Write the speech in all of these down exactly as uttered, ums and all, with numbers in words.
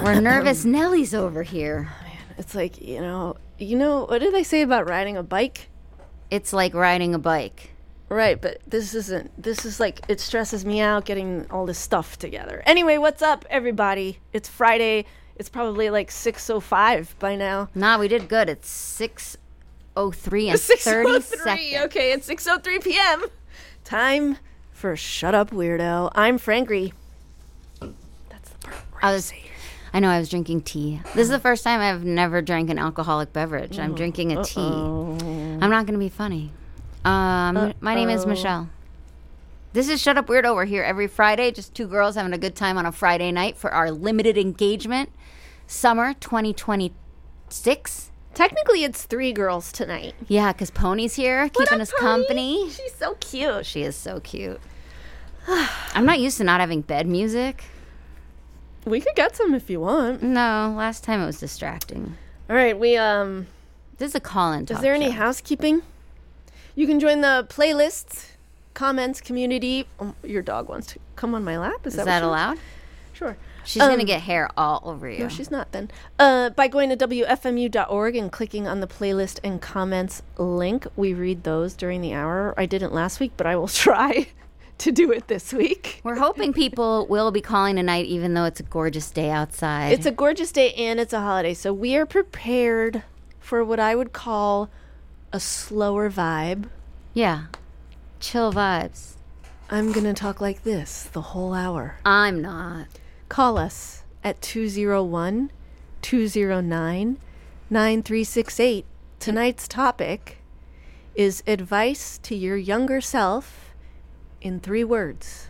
We're nervous Nellies over here. Man, it's like, you know, you know, what did they say about riding a bike? It's like riding a bike. Right, but this isn't, this is like, it stresses me out getting all this stuff together. Anyway, what's up, everybody? It's Friday. It's probably like six oh five by now. Nah, we did good. It's six oh three and thirty seconds. Okay, it's six oh three p.m. Time for Shut Up, Weirdo. I'm Frankry. That's the part where I I was, say it. I know, I was drinking tea. This is the first time I've never drank an alcoholic beverage. I'm drinking a tea. Uh-oh. I'm not going to be funny. Um, Uh-oh. My name is Michelle. This is Shut Up Weirdo. We're here every Friday, just two girls having a good time on a Friday night for our limited engagement, summer twenty twenty-six. Technically, it's three girls tonight. Yeah, because Pony's here, What keeping up, us Pony? company. She's so cute. She is so cute. I'm not used to not having bed music. We could get some if you want. No, last time it was distracting. All right, we, um... This is a call-in talk Is there any show. housekeeping? You can join the playlists, comments, community. Oh, your dog wants to come on my lap. Is, Is that, that what she allowed? wants? Sure. She's Um, going to get hair all over you. No, she's not then. Uh, by going to W F M U dot org and clicking on the playlist and comments link. We read those during the hour. I didn't last week, but I will try to do it this week. We're hoping people will be calling tonight, even though it's a gorgeous day outside. It's a gorgeous day and it's a holiday, so we are prepared for what I would call a slower vibe. Yeah. Chill vibes. I'm going to talk like this the whole hour. I'm not. Call us at two oh one, two oh nine, nine three six eight. Tonight's topic is advice to your younger self in three words.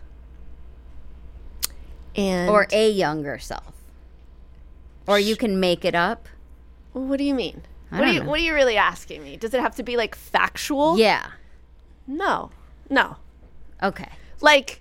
And Or a younger self. Or you can make it up. Well, what do you mean? I What don't are you know. what are you really asking me? Does it have to be like factual? Yeah. No. No. Okay. Like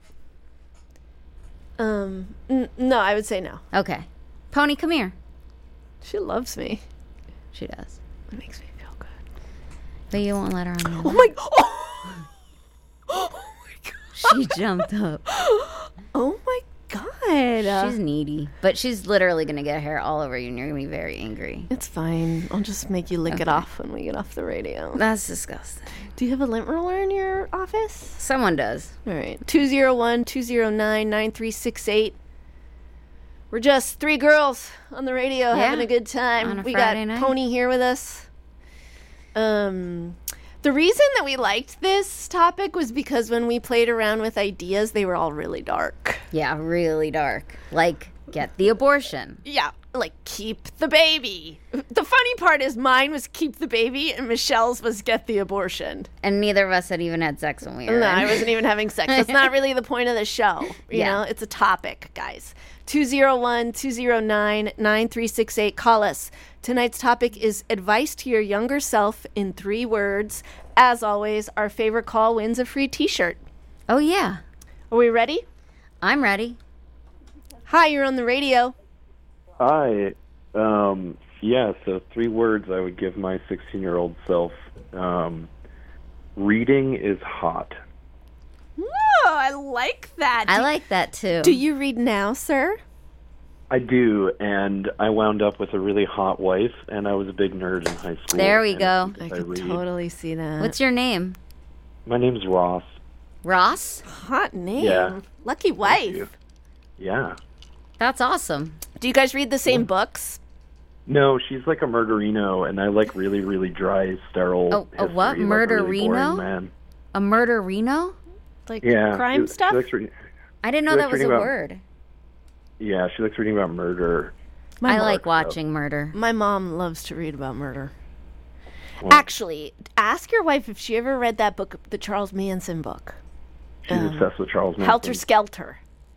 um n- no, I would say no. Okay. Pony, come here. She loves me. She does. It makes me feel good. But you won't let her on the Oh my oh, oh my god. She jumped up. Oh my god. She's needy. But she's literally going to get hair all over you and you're going to be very angry. It's fine. I'll just make you lick it Okay. off when we get off the radio. That's disgusting. Do you have a lint roller in your office? Someone does. All right. two oh one, two oh nine, nine three six eight. We're just three girls on the radio Yeah. having a good time. On a we Friday got night. Pony here with us. Um, the reason that we liked this topic was because when we played around with ideas, they were all really dark. Yeah, really dark. Like, get the abortion. Yeah, like keep the baby. The funny part is mine was keep the baby and Michelle's was get the abortion. And neither of us had even had sex when we were No, in. I wasn't even having sex. That's not really the point of the show. You Yeah. know, it's a topic, guys. two oh one, two oh nine, nine three six eight. Call us. Tonight's topic is advice to your younger self in three words. As always, our favorite call wins a free t-shirt. Oh, yeah. Are we ready? I'm ready. Hi, you're on the radio. Hi. Um, yeah, so three words I would give my sixteen-year-old self. Um, reading is hot. Oh, I like that. I Do- like that, too. Do you read now, sir? I do, and I wound up with a really hot wife, and I was a big nerd in high school. There we and go. I I could read. totally see that. What's your name? My name's Ross. Ross? hot name? Yeah. Lucky you. wife. Yeah. That's awesome. Do you guys read the same books? No, she's like a murderino, and I like really, really dry, sterile Oh, a what? history, like a really boring Murderino? man. A murder Reno? Like Yeah. crime she, stuff? She likes re- I didn't know She that likes was a reading about- word. yeah, she likes reading about murder. My I mom- like watching murder. My mom loves to read about murder. Well, Actually, ask your wife if she ever read that book, the Charles Manson book, she's um, obsessed with Charles Manson. Helter Skelter.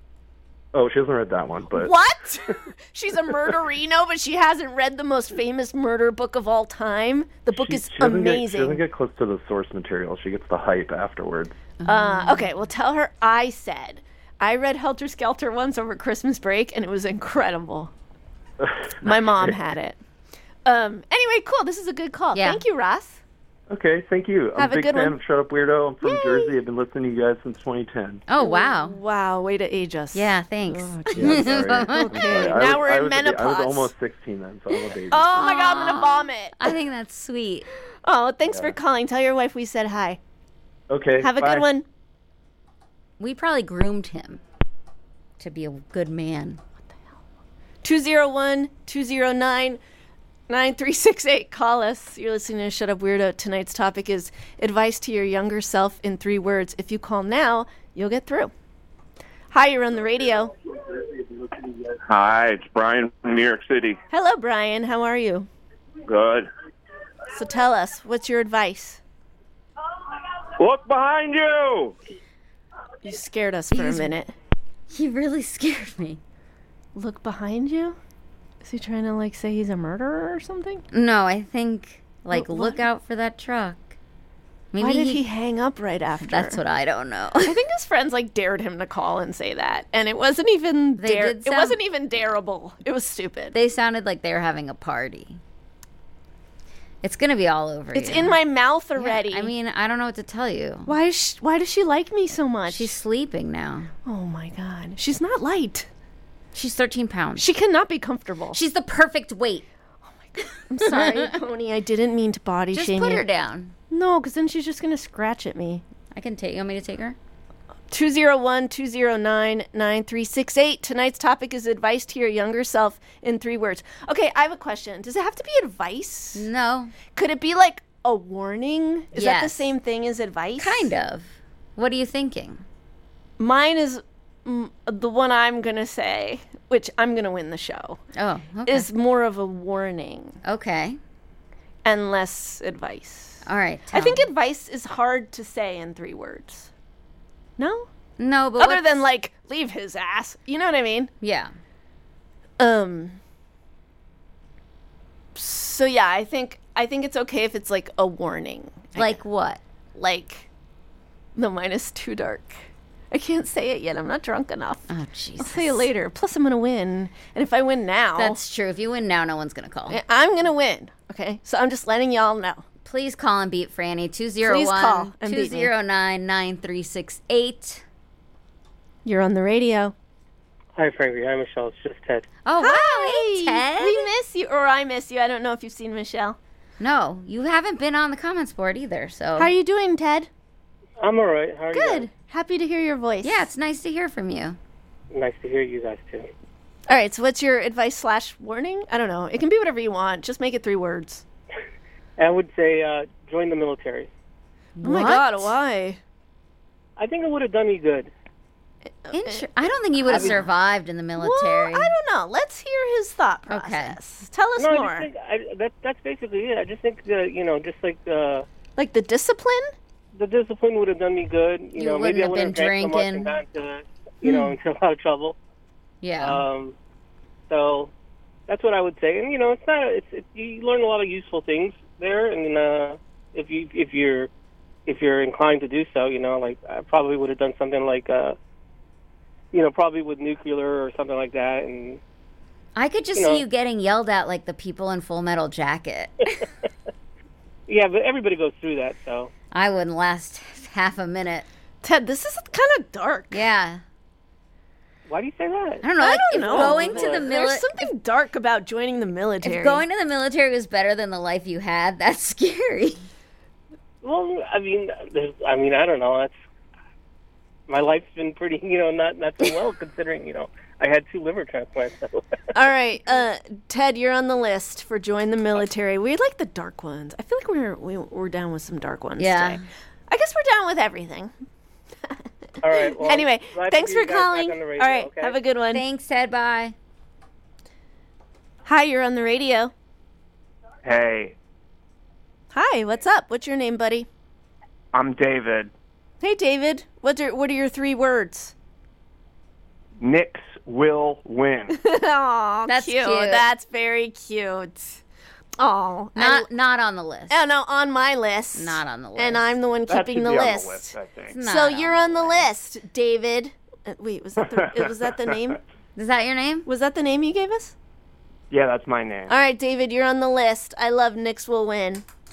Oh, she hasn't read that one, but What? She's a murderino, but she hasn't read the most famous murder book of all time. The book she, is she doesn't Get, she amazing. doesn't get close to the source material. She gets the hype afterwards. Uh, okay, well, tell her I said I read Helter Skelter once over Christmas break, and it was incredible. My mom had it. Um. Anyway, cool. This is a good call. Yeah. Thank you, Ross. Okay, thank you. I'm Have a a big good fan one. of Shut Up Weirdo. I'm from Yay. Jersey. I've been listening to you guys since twenty ten. Oh, wow. Wow, way to age us. Yeah, thanks. Oh, Yeah, I'm sorry. I'm Okay, sorry. I now was- we're I in was a ba- I menopause. was almost sixteen then, so I'm a baby. Oh my God, I'm gonna Aw. vomit. I think that's sweet. Oh, thanks Yeah. for calling. Tell your wife we said hi. Okay, Have a bye. good one. We probably groomed him to be a good man. two oh one, two oh nine, nine three six eight. Call us. You're listening to Shut Up Weirdo. Tonight's topic is advice to your younger self in three words. If you call now, you'll get through. Hi, you're on the radio. Hi, it's Brian from New York City. Hello, Brian. How are you? Good. So tell us, what's your advice? Look behind you! You scared us for a He's- minute. He really scared me. Look behind you? Is he trying to, like, say he's a murderer or something? No, I think, like, What- look what? out for that truck. Maybe Why did he hang up right after? That's what I don't know. I think his friends like dared him to call and say that, and it wasn't even They dare. did It sound- wasn't even dareable. It was stupid. They sounded like they were having a party. It's gonna be all over It's you. in my mouth Yeah, already. I mean, I don't know what to tell you. why is she, why does she like me so much? She's sleeping now. oh my God, she's not light. She's thirteen pounds. She cannot be comfortable. She's the perfect weight. I'm sorry, Pony. I didn't mean to body Just shame put you. her down. No, because then she's just gonna scratch at me. I can take. You want me to take her? two oh one, two oh nine, nine three six eight. Tonight's topic is advice to your younger self in three words. Okay, I have a question. Does it have to be advice? No. Could it be like a warning? Is that the Yes. same thing as advice? Kind of. What are you thinking? Mine is mm, the one I'm going to say, which I'm going to win the show, Oh, okay. is more of a warning okay. and less advice. All right. I tell think me. advice is hard to say in three words. No? no, but Other what's- than like leave his ass. You know what I mean? yeah. Um So yeah, I think I think it's okay if it's like a warning. Like what? like the mine is too dark. I can't say it yet. I'm not drunk enough. Oh, Jesus. I'll say it later. Plus, I'm gonna win, and if I win now, That's true. If you win now, no one's gonna call. I'm gonna win. Okay, so I'm just letting y'all know. Please call and beat Franny. two oh Please one, call and beat me. two oh nine, nine three six eight. You're on the radio. Hi, Frankie. Hi, Michelle. It's just Ted. Oh, wow. Hey, Ted. We miss you, or I miss you. I don't know if you've seen Michelle. No, you haven't been on the comments board either, so. How are you doing, Ted? I'm all right. How are you Good. guys? Happy to hear your voice. Yeah, it's nice to hear from you. Nice to hear you guys, too. All right. So, what's your advice slash warning? I don't know. It can be whatever you want. Just make it three words. I would say uh, join the military. Oh my What? God! Why? I think it would have done me good. Inter- I don't think you would have survived in the Well, military. I don't know. Let's hear his thought Okay. process. Tell us No, I more. just think I, that, that's basically it. I just think, uh, you know, just like uh, Like the discipline? the discipline would have done me good. You, You know, maybe I wouldn't wouldn't have have been drank so much drinking. and gotten to, you know, into a lot of trouble. yeah. Um, so that's what I would say. And you know, it's not. It's it, you learn a lot of useful things there, and uh, if you if you're if you're inclined to do so, you know, like I probably would have done something like, uh, you know, probably with nuclear or something like that, and I could just you see know. you getting yelled at like the people in Full Metal Jacket. yeah, but everybody goes through that. So I wouldn't last half a minute. Ted, this is kind of dark. Yeah. why do you say that? I don't know. I like, don't if know. going to the There's military. something dark about joining the military. If going to the military was better than the life you had, that's scary. Well, I mean, there's, I mean, I don't know. That's my life's been pretty, you know, not not so well considering, you know, I had two liver transplants. So. All right, uh, Ted, you're on the list for join the military. We like the dark ones. I feel like we're we, we're down with some dark ones Yeah. today. I guess we're down with everything. All right. Well, Anyway, glad to thanks hear for you guys back calling. on the radio, All right, okay? have a good one. Thanks, Ted. Bye. Hi, you're on the radio. Hey, Hi, what's up? What's your name, buddy? I'm David. Hey, David. What are what are your three words? Knicks will win. Aw, That's cute. cute. That's very cute. Oh, Not not on the list. oh no, on my list. Not on the list. And I'm the one That keeping should the be list. on the list, I think. Not So on you're on the list, David. Uh, wait, was that the was that the name? Is that your name? Was that the name you gave us? Yeah, that's my name. All right, David, you're on the list. I love Knicks will win.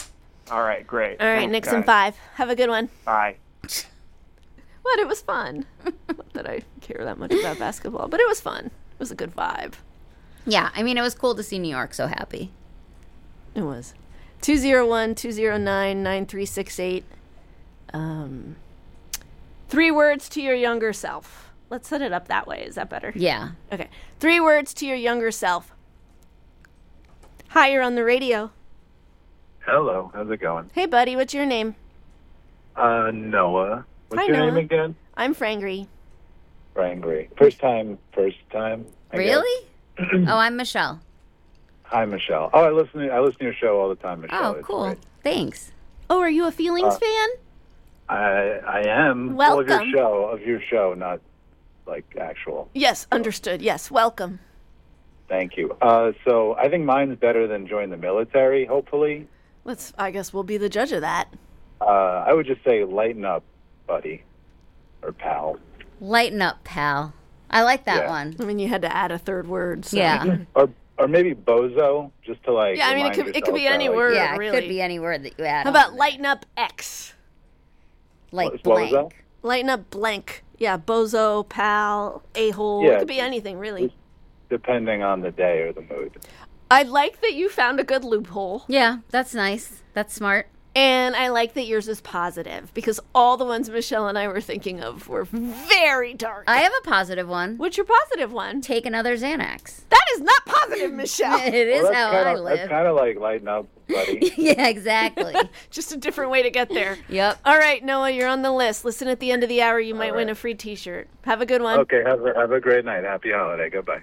All right, great. All right, Thanks, Nixon guys. five. Have a good one. Bye. What? It was fun. Not that I care that much about basketball, but it was fun. It was a good vibe. Yeah, I mean, it was cool to see New York so happy. It was. two zero one, two zero nine, nine three six eight. Um, three words to your younger self. Let's set it up that way. Is that better? Yeah. Okay. Three words to your younger self. Hi, you're on the radio. Hello, how's it going? Hey, buddy, what's your name? Uh, Noah. What's Hi, your Noah. name again? I'm Frangry. Frangry. First time, first time. I Really? Oh, I'm Michelle. guess. Hi, Michelle. Oh, I listen. To, I listen to your show all the time, Michelle. Oh, It's cool. great. Thanks. Oh, are you a Feelings Uh, fan? I I am. Well, of your Welcome. show, of your show, not like actual. Yes, understood. Yes, welcome. Thank you. Uh, so I think mine's better than join the military. Hopefully, Let's. I guess we'll be the judge of that. uh, I would just say lighten up, buddy, or pal. Lighten up, pal. I like that Yeah. one. I mean, you had to add a third word. So. Yeah. Or or maybe bozo, just to like. Yeah, I mean, it remind could it could yourself be that, any like, word. Yeah, it really. could be any word that you add. How about on. lighten up X? Like What- what was blank. Lighten up blank. Yeah, bozo, pal, a-hole. Yeah. It could be anything, really. Depending on the day or the mood. I like that you found a good loophole. Yeah, that's nice. That's smart. And I like that yours is positive because all the ones Michelle and I were thinking of were very dark. I have a positive one. What's your positive one? Take another Xanax. That is not positive, Michelle. It is Well, how that's I kinda, That's live. kind of like lighten up, buddy. Yeah, exactly. Just a different way to get there. Yep. All right, Noah, you're on the list. Listen at the end of the hour. You might All win right. a free T-shirt. Have a good one. Okay, have a, have a great night. Happy holiday. Goodbye.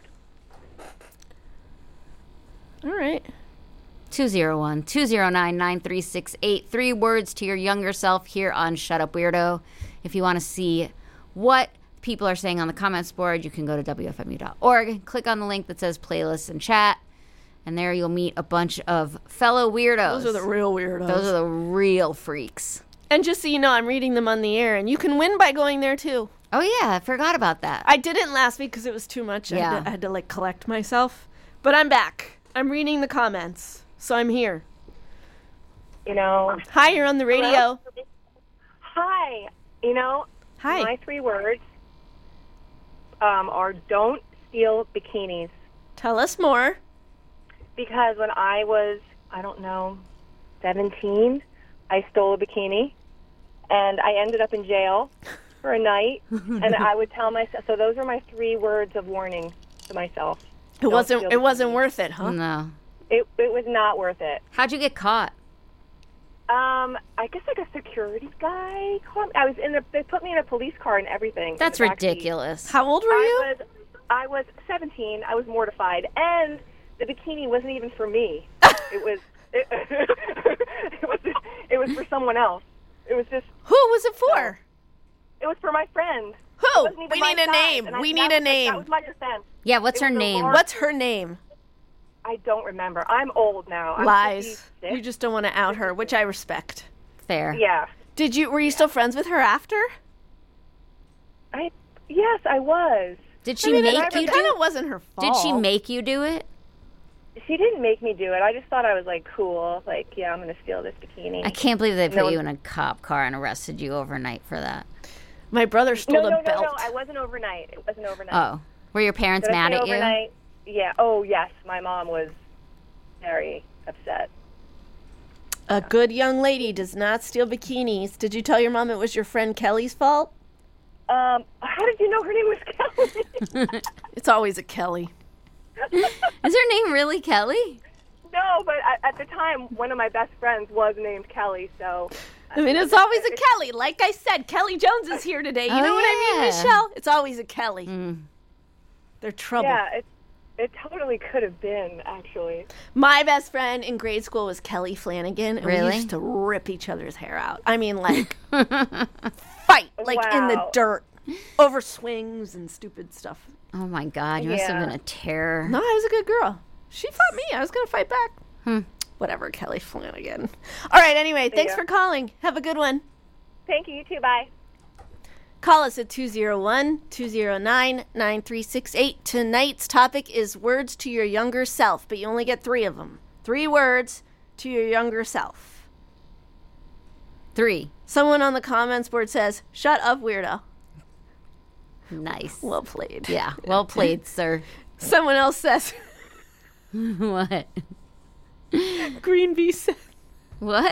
All right. two zero one, two zero nine, nine three six eight. Three words to your younger self here on Shut Up Weirdo. If you want to see what people are saying on the comments board, you can go to W F M U dot org. Click on the link that says playlists and chat. And there you'll meet a bunch of fellow weirdos. Those are the real weirdos. Those are the real freaks. And just so you know, I'm reading them on the air, and you can win by going there too. Oh, yeah. I forgot about that. I didn't last week because it was too much. I, had Yeah. to, I had to like collect myself. But I'm back. I'm reading the comments, so I'm here. You know, Hi, you're on the radio. hi. You know, Hi. my three words um, are don't steal bikinis. Tell us more. Because when I was, I don't know, seventeen, I stole a bikini, and I ended up in jail for a night. And I would tell myself. So those are my three words of warning to myself. It Don't wasn't. steal It wasn't bikinis. worth it, huh? No. It it was not worth it. How'd you get caught? Um, I guess like a security guy caught me. I was in the. They put me in a police car and everything. in That's the backseat. ridiculous. How old were you? I was I was seventeen. I was mortified, and the bikini wasn't even for me. It was it, it was it was for someone else. It was just Who was it for? it was for my friend. It Who? wasn't even We my need a size, name. and I- We that need a was my- name. That was my defense. Yeah, what's It her was a name? large- What's her name? I don't remember. I'm old now. I'm Lies. fifty-six. You just don't want to out her, which I respect. Fair. Yeah. Did you? Were you still friends with her after? I yes, I was. Did she I mean, make it, you it do kind it? of wasn't her fault. Did she make you do it? She didn't make me do it. I just thought I was like cool. Like, yeah, I'm going to steal this bikini. I can't believe they put No. you in a cop car and arrested you overnight for that. My brother stole no, a no, no, belt. no. I wasn't overnight. It wasn't overnight. Oh. Were your parents Did I mad say at you? overnight? Yeah. Oh, yes. My mom was very upset. A good young lady does not steal bikinis. Did you tell your mom it was your friend Kelly's fault? Um, how did you know her name was Kelly? It's always a Kelly. Is her name really Kelly? No, but at, at the time, one of my best friends was named Kelly, so... I mean, it's always a Kelly. Like I said, Kelly Jones is here today. You Oh, know what I mean, yeah. Michelle? It's always a Kelly. Mm. They're trouble. Yeah, it, it totally could have been, actually. My best friend in grade school was Kelly Flanagan, and Really? we used to rip each other's hair out. I mean, like, fight, like in the Wow. dirt, over swings and stupid stuff. Oh my God, you must have Yeah. been a terror. No, I was a good girl. She fought me. I was going to fight back. Hmm. Whatever, Kelly Flanagan. All right, anyway, thanks ya. for calling. Have a good one. Thank you, you too. Bye. Call us at two oh one, two oh nine, nine three six eight. Tonight's topic is words to your younger self, but you only get three of them. Three words to your younger self. Three. Someone on the comments board says, shut up, weirdo. Nice. Well played. Yeah, well played, sir. Someone else says, What? Green Bee says, What?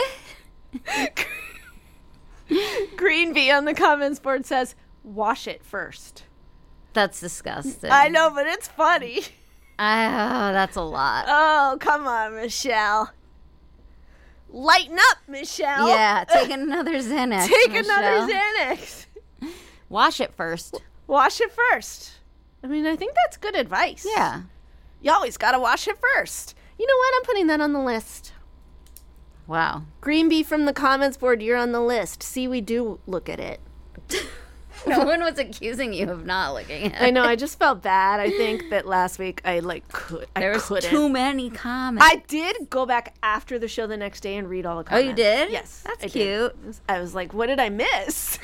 Green Bee on the comments board says, wash it first. That's disgusting. I know, but it's funny. Oh, that's a lot. Oh, come on, Michelle. Lighten up, Michelle. Yeah, take another Xanax. Take Michelle. another Xanax. Wash it first. Wash it first. I mean, I think that's good advice. Yeah. You always got to wash it first. You know what? I'm putting that on the list. Wow. Green Bee from the comments board, you're on the list. See, we do look at it. No one was accusing you of not looking at it. I know. I just felt bad. I think that last week I like could. I There was couldn't. too many comments. I did go back after the show the next day and read all the Oh, comments. you did? Yes. That's I cute. did. I was like, what did I miss?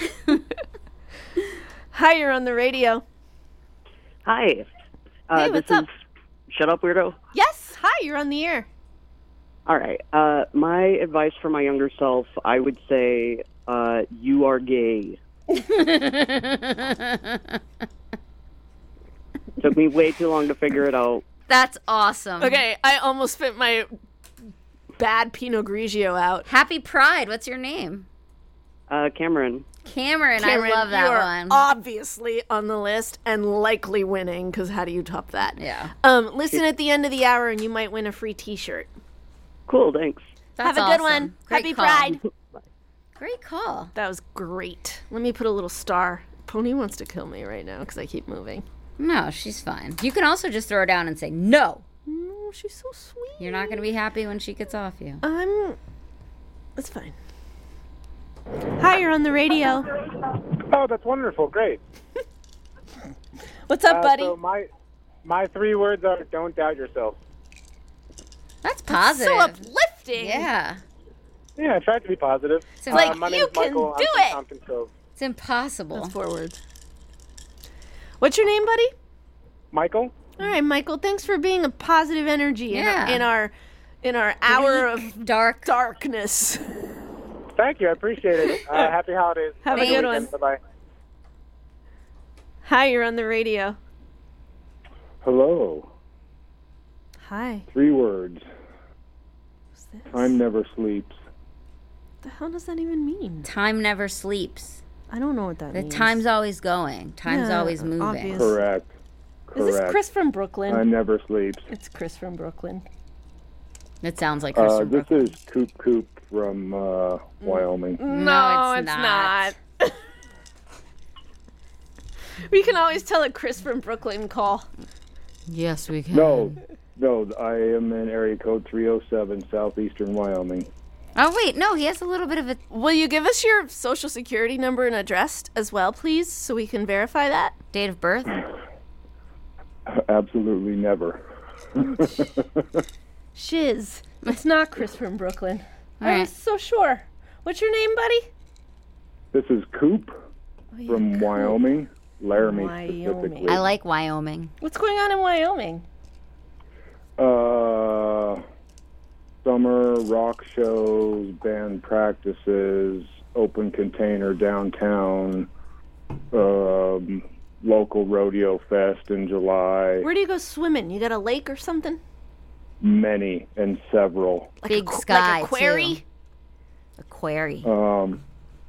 Hi, you're on the radio. Hi. Uh, Hey, what's this up? Is Shut Up Weirdo. Yes. Hi, you're on the air. All right. Uh, my advice for my younger self, I would say, uh, you are gay. Took me way too long to figure it out. That's awesome. Okay, I almost spit my bad Pinot Grigio out. Happy Pride. What's your name? Uh, Cameron. Cameron. Cameron, I love that you are one. obviously on the list and likely winning, because how do you top that? Yeah. Um, listen at the end of the hour and you might win a free T-shirt. Cool, thanks. That's Have a good awesome. one. Great Happy call. Pride. Great call. That was great. Let me put a little star. Pony wants to kill me right now because I keep moving. No, she's fine. You can also just throw her down and say no. No, she's so sweet. You're not going to be happy when she gets off you. I'm... It's fine. Hi, you're on the radio. Oh, that's wonderful. Great. What's up, Uh, buddy? So my my three words are don't doubt yourself. That's positive. So uplifting. Yeah. Yeah, I tried to be positive. It's Uh, like, my you name's can Michael. do I'm from it. Compton Cove. It's impossible. That's four words. What's your name, buddy? Michael? All right, Michael. Thanks for being a positive energy in, Yeah. our, in our in our hour of dark darkness. Thank you. I appreciate it. Uh, happy holidays. Have a good one. Bye-bye. Hi, you're on the radio. Hello. Hi. Three words. What's this? Time never sleeps. What the hell does that even mean? Time never sleeps. I don't know what that The means. time's always going. Time's Yeah, always moving. obvious. Correct. Is this Correct. Chris from Brooklyn? Time never sleeps. It's Chris from Brooklyn. It sounds like Chris Uh, from this Brooklyn. is Coop Coop from uh, Wyoming. No, it's it's not. not. We can always tell a Chris from Brooklyn call. Yes, we can. No, no, I am in area code three oh seven, southeastern Wyoming. Oh, wait. No, he has a little bit of a... Will you give us your social security number and address as well, please, so we can verify that? Date of birth? Absolutely never. Shiz. It's not Chris from Brooklyn. All I right. was so sure. What's your name, buddy? This is Coop Oh, yeah, from Coop. Wyoming, Laramie Wyoming. specifically. I like Wyoming. What's going on in Wyoming? Uh, summer rock shows, band practices, open container downtown, um, local rodeo fest in July. Where do you go swimming? You got a lake or something? Many and several. Like Big a, qu- sky, like a quarry? too. A quarry. Um,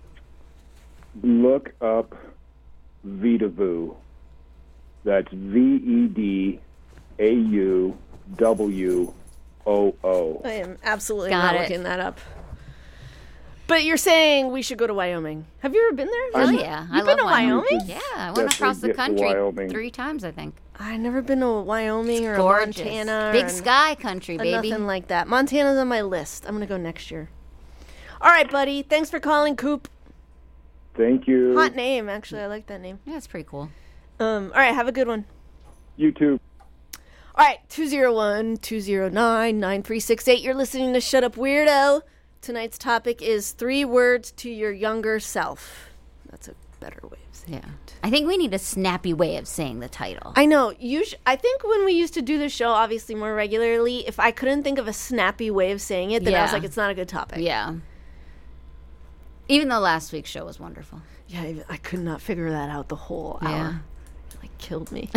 look up Vedavoo. That's V E D A U W O O. I am absolutely Got not it. looking that up. But you're saying we should go to Wyoming. Have you ever been there? Hell Really? yeah. I You've love been to Wyoming? Yeah, I went Definitely across the get to country Wyoming. three times, I think. I've never been to Wyoming or Gorgeous. Montana. Big or sky country, or baby. Nothing like that. Montana's on my list. I'm going to go next year. All right, buddy. Thanks for calling, Coop. Thank you. Hot name, actually. I like that name. Yeah, it's pretty cool. Um, all right, have a good one. You too. All right, two oh one, two oh nine, nine three six eight. You're listening to Shut Up Weirdo. Tonight's topic is three words to your younger self. That's a better way of saying Yeah. it. I think we need a snappy way of saying the title. I know. Us- I think when we used to do the show, obviously more regularly, if I couldn't think of a snappy way of saying it, then I was Yeah. like, it's not a good topic. Yeah. Even though last week's show was wonderful. Yeah, I, I could not figure that out the whole hour. Yeah. It, like, killed me.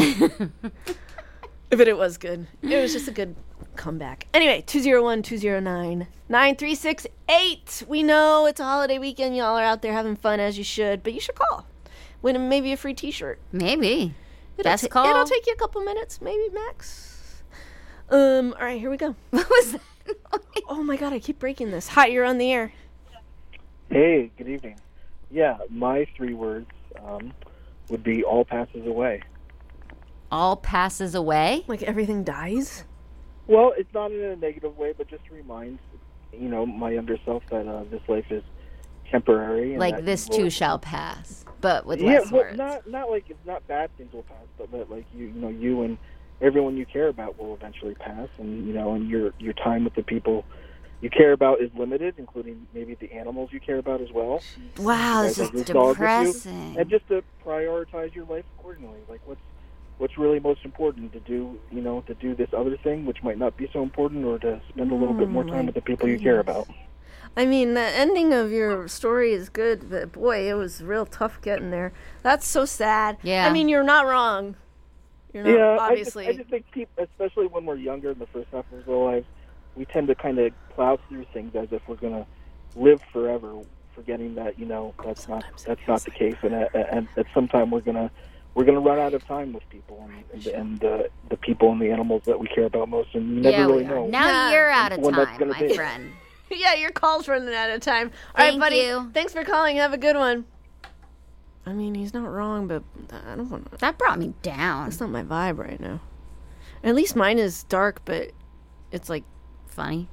But it was good. It was just a good comeback. Anyway, two oh one, two oh nine, nine three six eight. We know it's a holiday weekend. Y'all are out there having fun as you should, but you should call. Win maybe a free t-shirt. Maybe. It'll Best ta- call. It'll take you a couple minutes, maybe max. Um. All right, here we go. What was that? Oh my God, I keep breaking this. Hi, you're on the air. Hey, good evening. Yeah, my three words um, would be all passes away. All passes away? Like everything dies? Well, it's not in a negative way, but just to remind, you know, my younger self that uh, this life is temporary. And Like that this will- too shall pass, but with yeah, less well, words. not not like it's not bad things will pass, but that like you, you know, you and everyone you care about will eventually pass, and you know, and your your time with the people you care about is limited, including maybe the animals you care about as well. Wow, You this guys is have this dog with you, depressing. And just to prioritize your life accordingly, like what's what's really most important to do, you know, to do this other thing, which might not be so important, or to spend a little bit more time with the people you care about. I mean, the ending of your story is good, but boy, it was real tough getting there. That's so sad. Yeah. I mean, you're not wrong. You're not, Yeah, obviously. I just, I just think people, especially when we're younger in the first half of our lives, we tend to kind of plow through things as if we're going to live forever, forgetting that, you know, that's not that's not the case, and at, and at some time we're gonna we're gonna run out of time with people and and, and uh, the people and the animals that we care about most, and you never Yeah, really we are. know. Now Yeah. you're out of when that's time, gonna my be. friend. Yeah, your call's running out of time. All Thank right, buddy. you. Thanks for calling. Have a good one. I mean, he's not wrong, but I don't want to. That brought me down. That's not my vibe right now. At least mine is dark, but it's like Funny.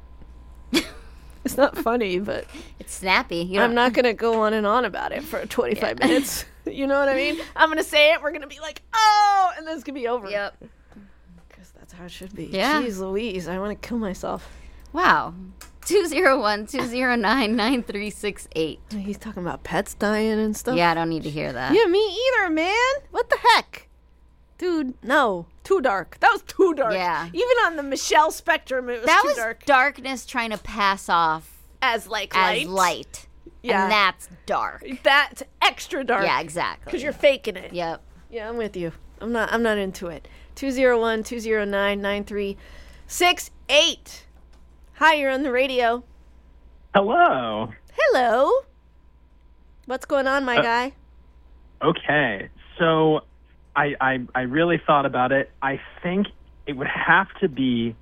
it's not funny, but It's snappy. You I'm don't- not gonna go on and on about it for twenty-five minutes. You know what I mean? I'm gonna say it. We're gonna be like, oh, and then it's gonna be over. Yep. Because that's how it should be. Yeah. Jeez Louise, I want to kill myself. Wow. two oh one, two oh nine, nine three six eight. He's talking about pets dying and stuff. Yeah, I don't need to hear that. Yeah, me either, man. What the heck? Dude, no. Too dark. That was too dark. Yeah. Even on the Michelle spectrum, it was That too was dark. darkness trying to pass off As like as light. light. Yeah. And that's dark. That's extra dark. Yeah, exactly. Because you're faking it. Yep. Yeah, I'm with you. I'm not I'm not into it. two oh one, two oh nine, nine three six eight. Hi, you're on the radio. Hello. Hello. What's going on, my Uh, guy? Okay, so I, I I really thought about it. I think it would have to be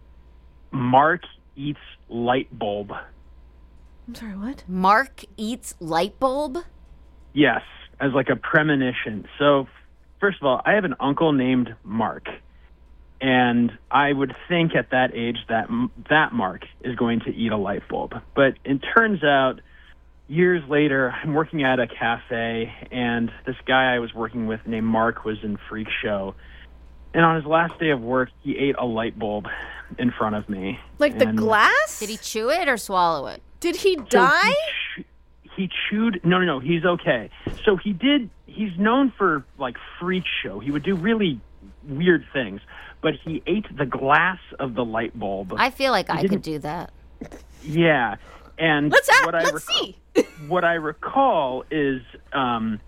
Mark eats light bulb. I'm sorry, what? Mark eats light bulb? Yes, as like a premonition. So, first of all, I have an uncle named Mark, and I would think at that age that that Mark is going to eat a light bulb. But it turns out, years later, I'm working at a cafe, and this guy I was working with named Mark was in Freak Show. And on his last day of work, he ate a light bulb in front of me. Like the And glass? Did he chew it or swallow it? Did he so die? He, ch- he chewed. No, no, no. He's okay. So he did. He's known for like Freak Show. He would do really weird things, but he ate the glass of the light bulb. I feel like He I didn't- could do that. Yeah, and Let's act- what I let's recall, see. what I recall is um,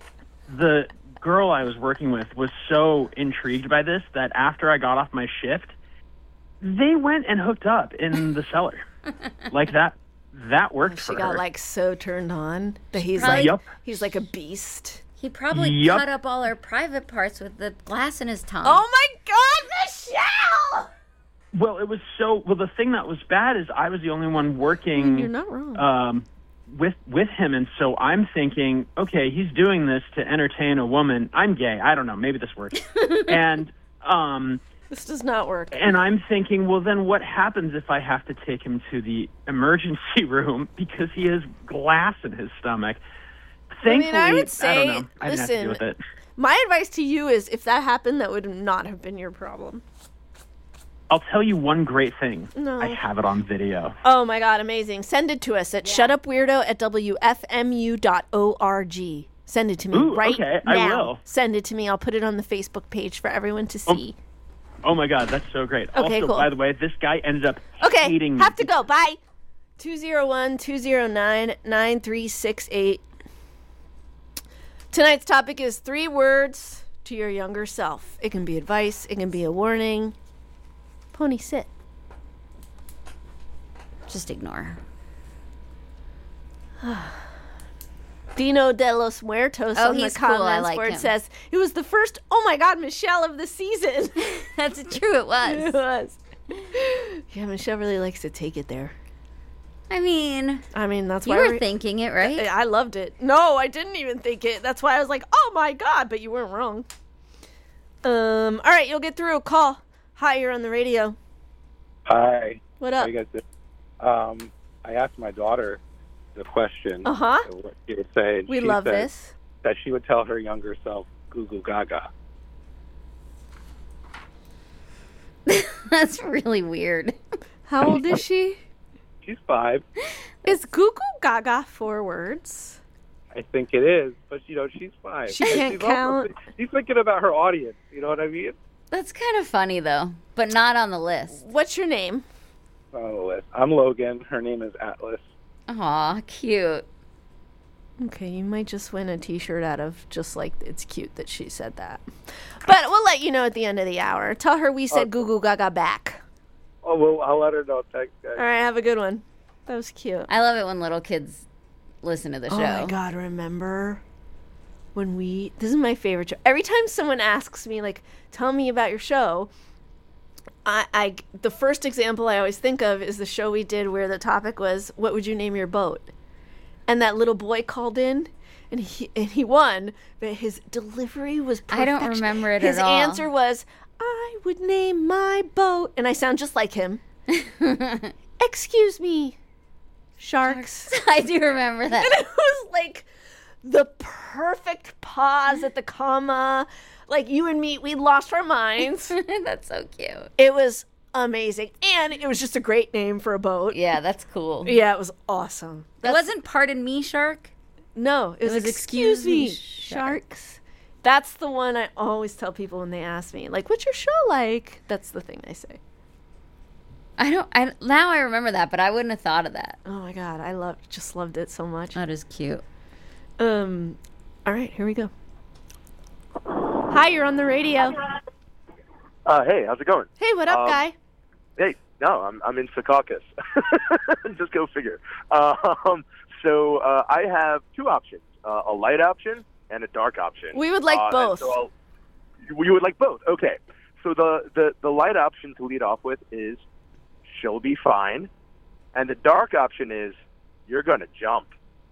the girl I was working with was so intrigued by this that after I got off my shift, they went and hooked up in the cellar. Like that. That worked She for got her. like so turned on that he's Probably- like Yup. he's like a beast. He probably Yup. cut up all our private parts with the glass in his tongue. Oh my god, Michelle! Well, it was so. Well, the thing that was bad is I was the only one working. You're not wrong. Um, with with him, and so I'm thinking, okay, he's doing this to entertain a woman. I'm gay. I don't know. Maybe this works. and um, This does not work. and I'm thinking, well, then what happens if I have to take him to the emergency room because he has glass in his stomach? I mean, Thankfully, I would say, don't know. I didn't have to listen, deal with it. My advice to you is if that happened, that would not have been your problem. I'll tell you one great thing. No. I have it on video. Oh my god, amazing. Send it to us at shutupweirdo at w f m u dot org. Send it to me Ooh, right okay, now. I will. Send it to me. I'll put it on the Facebook page for everyone to see. Oh my God, that's so great. Okay, also, cool. by the way, this guy ended up Okay, hating have me. to go. Bye. two zero one, two zero nine, nine three six eight. Tonight's topic is three words to your younger self. It can be advice. It can be a warning. Pony, sit. Just ignore her. Dino de los Muertos oh, on the he's cool. I comments like where him. It says, it was the first, oh my God, Michelle of the season. That's true, it was. It was. Yeah, Michelle really likes to take it there. I mean, I mean that's you why were we're, thinking it, right? I, I loved it. No, I didn't even think it. That's why I was like, "Oh my God!" But you weren't wrong. Um. All right, you'll get through a call. Hi, you're on the radio. Hi. What up? How you guys doing? Um, I asked my daughter the question. Uh huh. What she would say. We she love said this. That she would tell her younger self, "Goo goo gaga." That's really weird. How old is she? She's five. Is goo goo gaga four words? I think it is, but you know she's five. She can't she's count. Also, she's thinking about her audience. You know what I mean? That's kind of funny though, but not on the list. What's your name? Not on the list. I'm Logan. Her name is Atlas. Aw, cute. Okay, you might just win a T-shirt out of just like it's cute that she said that. But we'll let you know at the end of the hour. Tell her we said Okay. goo goo gaga back. Oh, well, I'll let her know. Thanks, guys. All right, have a good one. That was cute. I love it when little kids listen to the show. Oh my God, remember when we, this is my favorite show. Every time someone asks me, like, tell me about your show, I, I, the first example I always think of is the show we did where the topic was, what would you name your boat? And that little boy called in, and he and he won, but his delivery was perfect. I don't remember it his at all. His answer was, I would name my boat, and I sound just like him. Excuse me, sharks. I do remember that. And it was like the perfect pause at the comma. Like you and me, we lost our minds. That's so cute. It was amazing. And it was just a great name for a boat. Yeah, that's cool. Yeah, it was awesome. It wasn't Pardon Me, Shark? No, it was, It was Excuse, Excuse Me, Me, Sharks. That's the one I always tell people when they ask me, like, what's your show like? That's the thing I say. I don't, I, now I remember that, but I wouldn't have thought of that. Oh my God, I love, just loved it so much. That is cute. Um, all right, here we go. Hi, you're on the radio. Uh, hey, how's it going? Hey, what up, Um, guy? Hey, no, I'm I'm in Secaucus. Just go figure. Um, so uh, I have two options: uh, a light option and a dark option. We would like Uh, and both. So I'll, you would like both? Okay. So the, the the light option to lead off with is she'll be fine, and the dark option is you're gonna jump.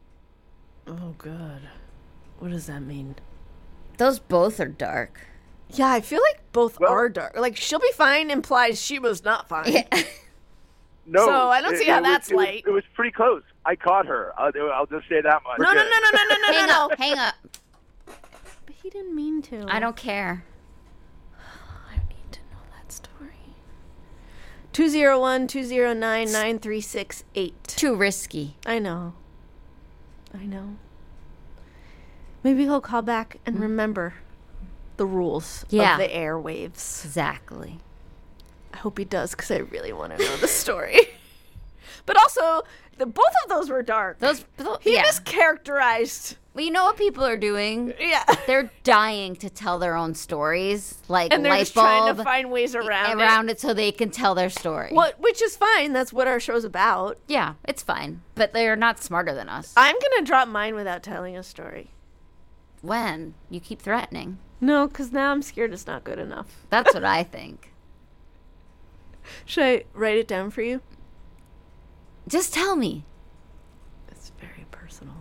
Oh, God. What does that mean? Those both are dark. Yeah, I feel like both are dark. Like, she'll be fine implies she was not fine. Yeah. No, So I don't it- see how it was- that's it was- light. It was pretty close. I caught her. I'll, I'll just say that much. No, no, no, no, no, no, no, hang no, up, no. hang up. But he didn't mean to. I don't care. I need to know that story. two zero one, two zero nine, nine three six eight. Too risky. I know. I know. Maybe he'll call back and remember the rules Yeah. of the airwaves. Exactly. I hope he does, because I really want to know the story. But also, the, both of those were dark. Those, th- He yeah. mischaracterized. Well, you know what people are doing? Yeah. They're dying to tell their own stories, like And they're light just trying bulb to find ways around, around it. so they can tell their story. What, which is fine. That's what our show's about. Yeah, it's fine, but they're not smarter than us. I'm going to drop mine without telling a story. When you keep threatening, No, because now I'm scared it's not good enough. that's what I think. Should I write it down for you? Just tell me. It's very personal.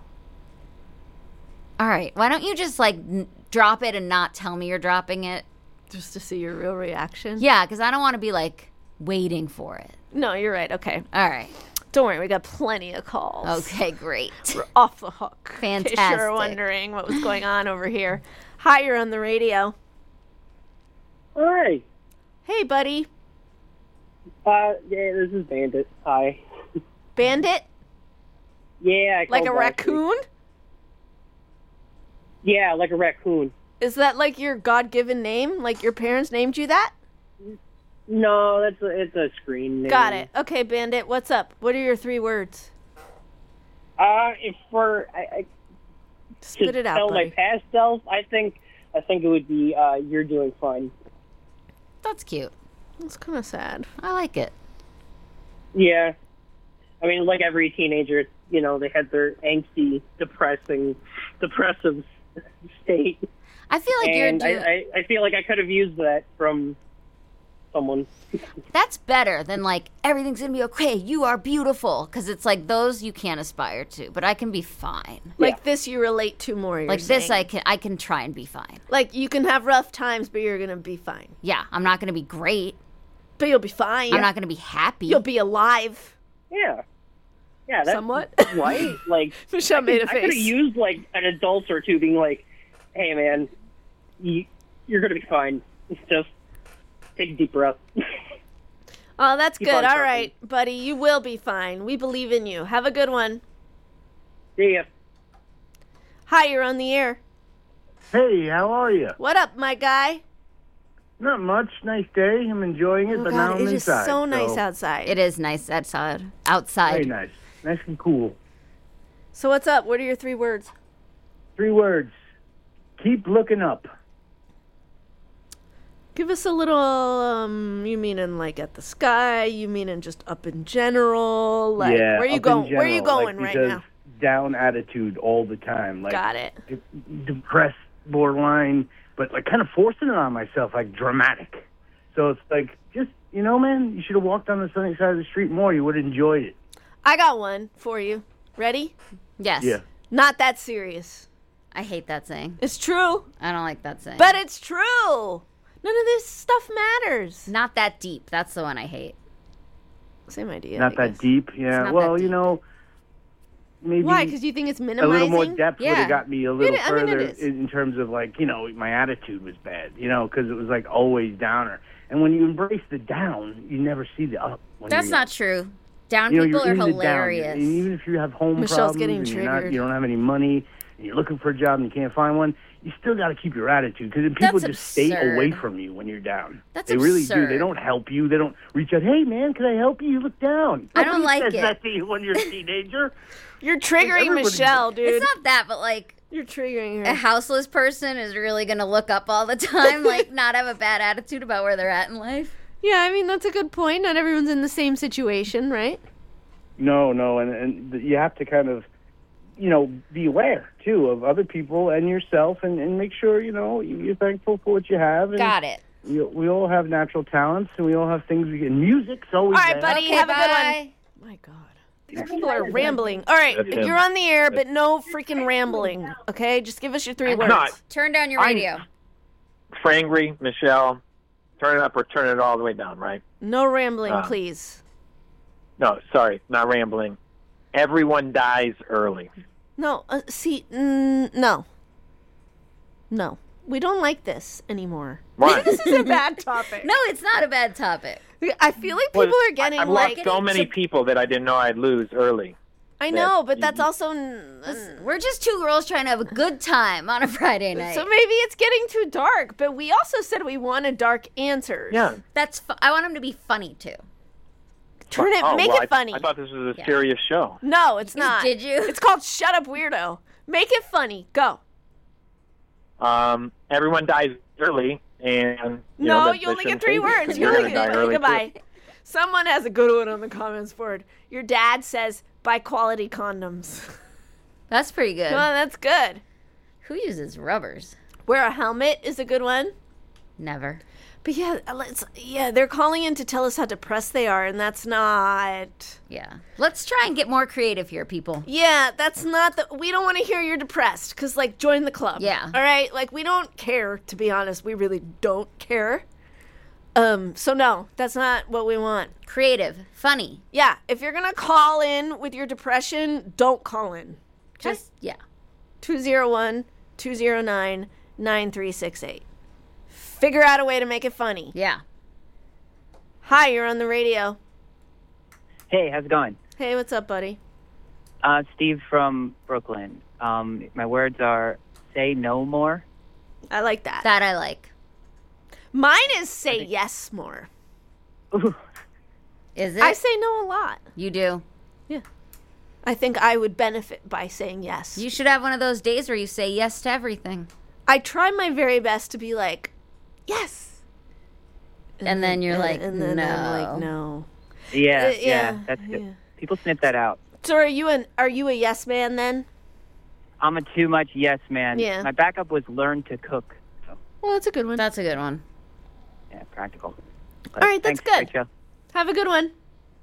All right, why don't you just like n- drop it and not tell me you're dropping it? Just to see your real reaction? Yeah, because I don't want to be like waiting for it. No, you're right. Okay. All right. Don't worry, we got plenty of calls. Okay, great. We're off the hook. In case Fantastic. you're wondering what was going on over here. Hi, you're on the radio. Hi. Hey, buddy. Uh, yeah, this is Bandit. Hi. Bandit? Yeah, I Like called a last week. raccoon? Yeah, like a raccoon. Is that like your God-given name? Like your parents named you that? No, that's a, it's a screen name. Got it. Okay, Bandit, what's up? What are your three words? Uh, if for I, I Spit to it out, tell buddy. my past self, I think I think it would be uh, "You're doing fine." That's cute. That's kind of sad. I like it. Yeah, I mean, like every teenager, you know, they had their angsty, depressing, depressive state. I feel like you're and doing... I, I, I feel like I could have used that from someone. That's better than like, everything's going to be okay, you are beautiful. Because it's like, those you can't aspire to. But I can be fine. Like this you relate to more, you're Like this saying. I can I can try and be fine. Like, you can have rough times, but you're going to be fine. Yeah, I'm not going to be great. But you'll be fine. I'm not going to be happy. You'll be alive. Yeah. Yeah, that's Somewhat. right. Like, Michelle I made a could, I could have face. used, like, an adult or two being like, hey, man, you, you're going to be fine. Just take a deep breath. Oh, that's Keep good. on All trucking. right, buddy. You will be fine. We believe in you. Have a good one. See ya. Hi, you're on the air. Hey, how are you? What up, my guy? Not much. Nice day. I'm enjoying it, Oh, but God, now I'm it is inside. so nice outside. It is nice outside. Outside. Very nice. Nice and cool. So what's up? What are your three words? Three words. Keep looking up. Give us a little, um, you meaning like at the sky? You meaning just up in general? Like, yeah, where you up in going? Where you general, going like, right because now? Down attitude all the time. Like, Got it. de- depressed, borderline, but like kind of forcing it on myself, like dramatic. So it's like, just, you know, man, you should have walked on the sunny side of the street more. You would have enjoyed it. I got one for you. Ready? Yes. Yeah. Not that serious. I hate that saying. It's true. I don't like that saying. But it's true. None of this stuff matters. Not that deep. That's the one I hate. Same idea. Not I that guess. deep. Yeah. not Well, that you know, maybe Why? Because you think it's a minimizing? little more depth would Yeah. have got me a little It- I mean, it further is. in in terms of like, you know, my attitude was bad, you know, because it was like always downer. And when you embrace the down, you never see the up. When That's you're not true. Down you know, people you're are in the down. hilarious. And even if you have home Michelle's problems getting and you're not, triggered. you don't have any money, and you're looking for a job and you can't find one, you still got to keep your attitude because people That's just stay absurd. away from you when you're down. That's they really absurd. do. They don't help you. They don't reach out. Hey, man, can I help you? You look down. I don't Nobody like says it. that to you when you're a teenager. You're triggering Everybody- Michelle, dude. It's not that, but like You're triggering a her. houseless person is really going to look up all the time, like not have a bad attitude about where they're at in life. Yeah, I mean, that's a good point. Not everyone's in the same situation, right? No, no, and, and you have to kind of, you know, be aware, too, of other people and yourself and, and make sure, you know, you're thankful for what you have. And Got it. We, we all have natural talents and we all have things we can. Music's always All right, there. buddy, Okay, have a good bye. one. My God. These people are rambling. All right, That's him. you're on the air, but no freaking rambling, okay? Just give us your three words. not. Turn down your I'm- radio. Frangry, Michelle, turn it up or turn it all the way down, right? No rambling, Uh, please. No, sorry, not rambling. Everyone dies early. No, uh, see, mm, no. No. We don't like this anymore. Why? This is a bad topic. No, it's not a bad topic. I feel like people Well, are getting I've like... lost so many people that I didn't know I'd lose early. I know, but that's also... n- We're just two girls trying to have a good time on a Friday night. So maybe it's getting too dark, but we also said we wanted dark answers. Yeah. That's. Fu- I want them to be funny too. Turn it, Oh, make well, it I- funny. I thought this was a Yeah. serious show. No, it's not. Did you? It's called Shut Up Weirdo. Make it funny. Go. Um, everyone dies early, and you No, know, that- you that only get shouldn't three phase you, words. 'cause You You're only gonna die get early goodbye. too. Someone has a good one on the comments board. Your dad says buy quality condoms. That's pretty good. Well, that's good. Who uses rubbers? Wear a helmet is a good one. Never. But yeah, let's. Yeah, they're calling in to tell us how depressed they are, and that's not. Yeah. Let's try and get more creative here, people. Yeah, that's not the. We don't want to hear you're depressed, because like join the club. Yeah. All right. Like we don't care. To be honest, we really don't care. Um. So no, that's not what we want. Creative, funny. Yeah. If you're gonna call in with your depression, don't call in. Just yeah. two zero one, two zero nine, nine three six eight. Figure out a way to make it funny. Yeah. Hi, you're on the radio. Hey, how's it going? Hey, what's up, buddy? Uh, Steve from Brooklyn. Um, my words are say no more. I like that. That I like. Mine is say yes more. Is it? I say no a lot. You do? Yeah. I think I would benefit by saying yes. You should have one of those days where you say yes to everything. I try my very best to be like, yes. And, and then you're and, like, and then no. I'm like, no. Yeah, Uh, yeah, yeah, that's good. yeah. People snip that out. So are you an are you a yes man then? I'm a too much yes man. Yeah. My backup was learn to cook. So, Well, that's a good one. That's a good one. yeah, practical. All right, that's Thanks, good. Rachel. Have a good one.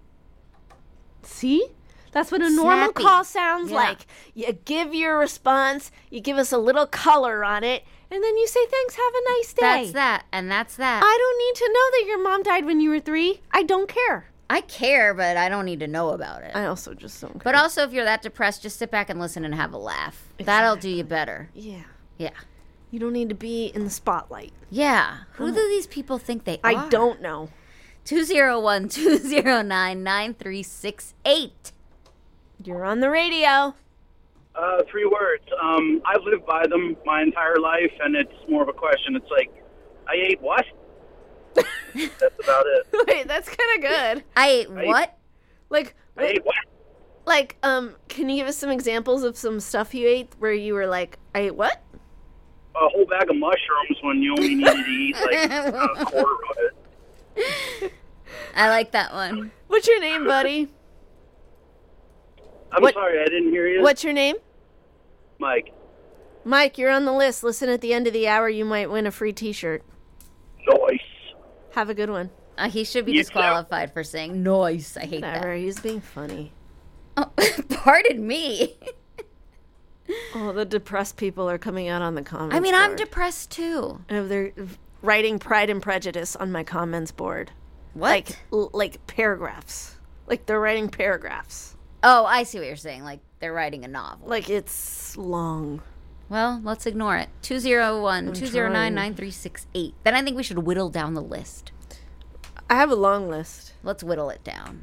See? That's what a normal Snappy. call sounds Yeah. like. You give your response, you give us a little color on it, and then you say, thanks, have a nice day. That's that, and that's that. I don't need to know that your mom died when you were three. I don't care. I care, but I don't need to know about it. I also just don't care. But also, if you're that depressed, just sit back and listen and have a laugh. That'll do you better. Yeah. Yeah. You don't need to be in the spotlight. Yeah. Who do these people think they are? I don't know. two oh one, two oh nine, nine three six eight. You're on the radio. Uh, three words. Um, I've lived by them my entire life, and it's more of a question. It's like, I ate what? That's about it. Wait, that's kind of good. I ate I ate- what? Like, I ate what? like, um, can you give us some examples of some stuff you ate where you were like, I ate what? A whole bag of mushrooms when you only needed to eat like a quarter of it. I like that one. What's your name, buddy? I'm What- sorry, I didn't hear you. What's your name? Mike. Mike, you're on the list. Listen at the end of the hour, you might win a free t-shirt. Nice. Have a good one. Uh, he should be You disqualified for saying nice. I hate Whatever, he's being funny. that. Oh, pardon me. Oh, the depressed people are coming out on the comments I mean, I'm board. depressed too. Oh, they're writing Pride and Prejudice on my comments board. What? Like, l- like paragraphs. Like they're writing paragraphs. Oh, I see what you're saying. Like they're writing a novel. Like it's long. Well, let's ignore it. two oh one, I'm two oh nine, nine three six eight. Then I think we should whittle down the list. I have a long list. Let's whittle it down.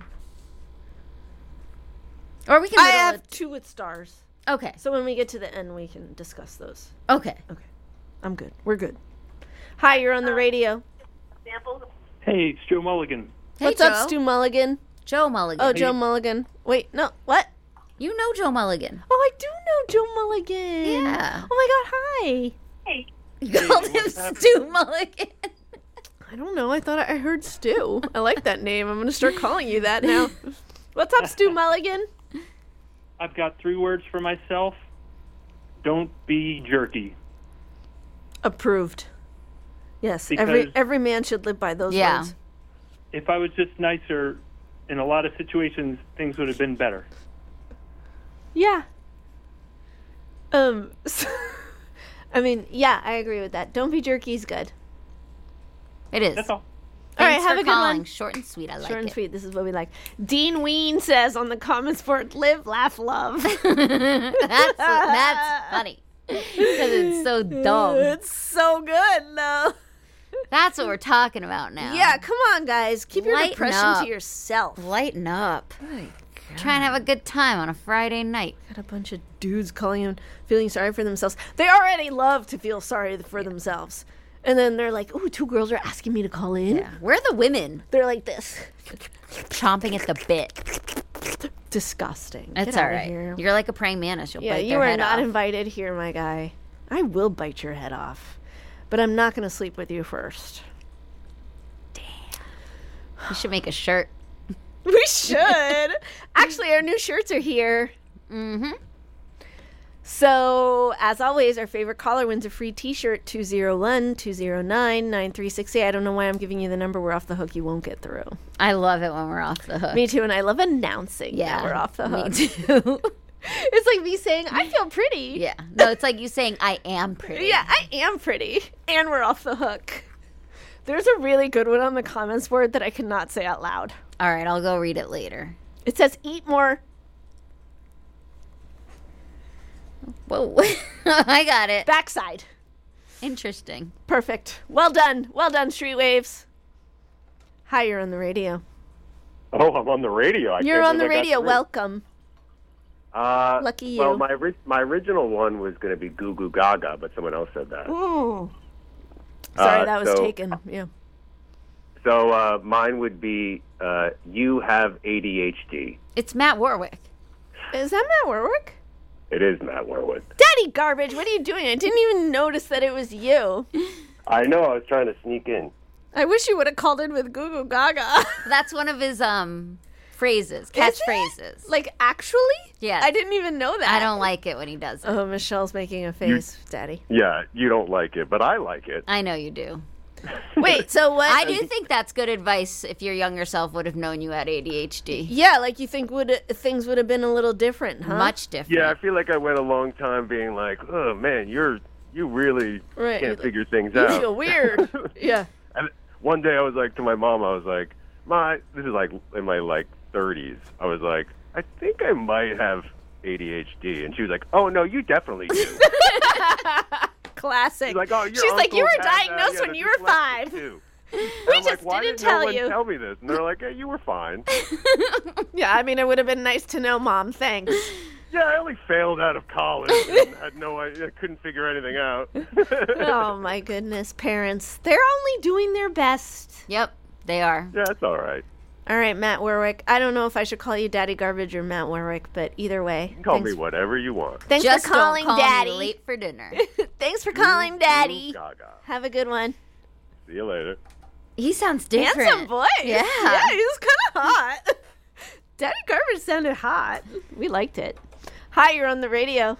Or we can I whittle have it. two with stars. Okay. So when we get to the end, we can discuss those. Okay. Okay. I'm good. We're good. Hi, you're on the radio. Hey, it's Joe Mulligan. Hey, What's Joe. up, Stu Mulligan? Joe Mulligan. Oh, Joe Mulligan. Wait, no, what? You know Joe Mulligan. Oh, I do know Joe Mulligan. Yeah. Oh my God, hi. Hey. You called him Stu Mulligan. I don't know. I thought I heard Stu. I like that name. I'm going to start calling you that now. What's up, Stu Mulligan? I've got three words for myself. Don't be jerky. Approved. Yes, Because- every every man should live by those Yeah. words. If I was just nicer, in a lot of situations, things would have been better. Yeah. Um. so- I mean, yeah, I agree with that. Don't be jerky's good. It is. That's all. All right, Thanks have for a good calling. one. Short and sweet. I like Short and it. sweet. This is what we like. Dean Ween says on the comments board, "Live, laugh, love." that's that's funny because it's so dumb. It's so good, though. That's what we're talking about now. Yeah, come on, guys. Keep your Lighten depression up. to yourself. Lighten up. Try and have a good time on a Friday night. Got a bunch of dudes calling and feeling sorry for themselves. They already love to feel sorry for themselves. And then they're like, ooh, two girls are asking me to call in. Yeah. Where are the women? They're like this. Chomping at the bit. Disgusting. That's Get all outta right. here. You're like a praying mantis. You'll Yeah, bite you their are head not off. invited here, my guy. I will bite your head off. But I'm not going to sleep with you first. You should make a shirt. We should. Actually, our new shirts are here. Mm-hmm. So, as always, our favorite caller wins a free t-shirt, two oh one, two oh nine, nine three six eight. I don't know why I'm giving you the number. We're off the hook. You won't get through. I love it when we're off the hook. Me too, and I love announcing Yeah, that we're off the hook. me too. It's like me saying, I feel pretty. Yeah. No, it's like you saying, I am pretty. Yeah, I am pretty. And we're off the hook. There's a really good one on the comments board that I cannot say out loud. All right, I'll go read it later. It says, eat more. Whoa. I got it. Backside. Interesting. Perfect. Well done. Well done, Street Waves. Hi, you're on the radio. Oh, I'm on the radio. I You're can't on the believe I got radio. through. Welcome. Uh, Lucky you. Well, my ori- my original one was going to be Goo Goo Gaga, but someone else said that. Ooh. Sorry, Uh, that was so- taken. Yeah. So uh, mine would be uh, you have A D H D. It's Matt Warwick. Is that Matt Warwick? It is Matt Warwick. Daddy Garbage, what are you doing? I didn't even notice that it was you. I know. I was trying to sneak in. I wish you would have called in with Goo Goo Gaga. That's one of his um phrases, Is catchphrases. Like, actually? Yeah. I didn't even know that. I don't like it when he does it. Oh, Michelle's making a face, Daddy. Yeah, you don't like it, but I like it. I know you do. Wait, so what? I do think that's good advice if your younger self would have known you had A D H D. Yeah, like you think would things would have been a little different, huh? Much different. Yeah, I feel like I went a long time being like, oh, man, you're you really Right. can't figure things You out. feel weird. Yeah. And one day I was like to my mom, I was like, "My, this is like in my like thirties." I was like, "I think I might have A D H D," and she was like, "Oh no, you definitely do." Classic. She's like, "Oh, your She's like, you uncles were had that. diagnosed Yeah, when the you were dyslexic five. too." We And I'm just like, Why didn't did no tell one you. tell me this? And they're like, "Hey, you were fine." Yeah, I mean, it would have been nice to know, Mom. Thanks. Yeah, I only failed out of college and had no idea, couldn't figure anything out. Oh, my goodness. Parents, they're only doing their best. Yep, they are. Yeah, it's all right. All right, Matt Warwick. I don't know if I should call you Daddy Garbage or Matt Warwick, but either way. You can call thanks, me whatever you want. Thanks Just for calling, don't call Daddy. me late for dinner. Thanks for calling, Daddy. Gaga. Have a good one. See you later. He sounds different. Handsome voice. Yeah. Yeah, he's kind of hot. Daddy Garbage sounded hot. We liked it. Hi, you're on the radio.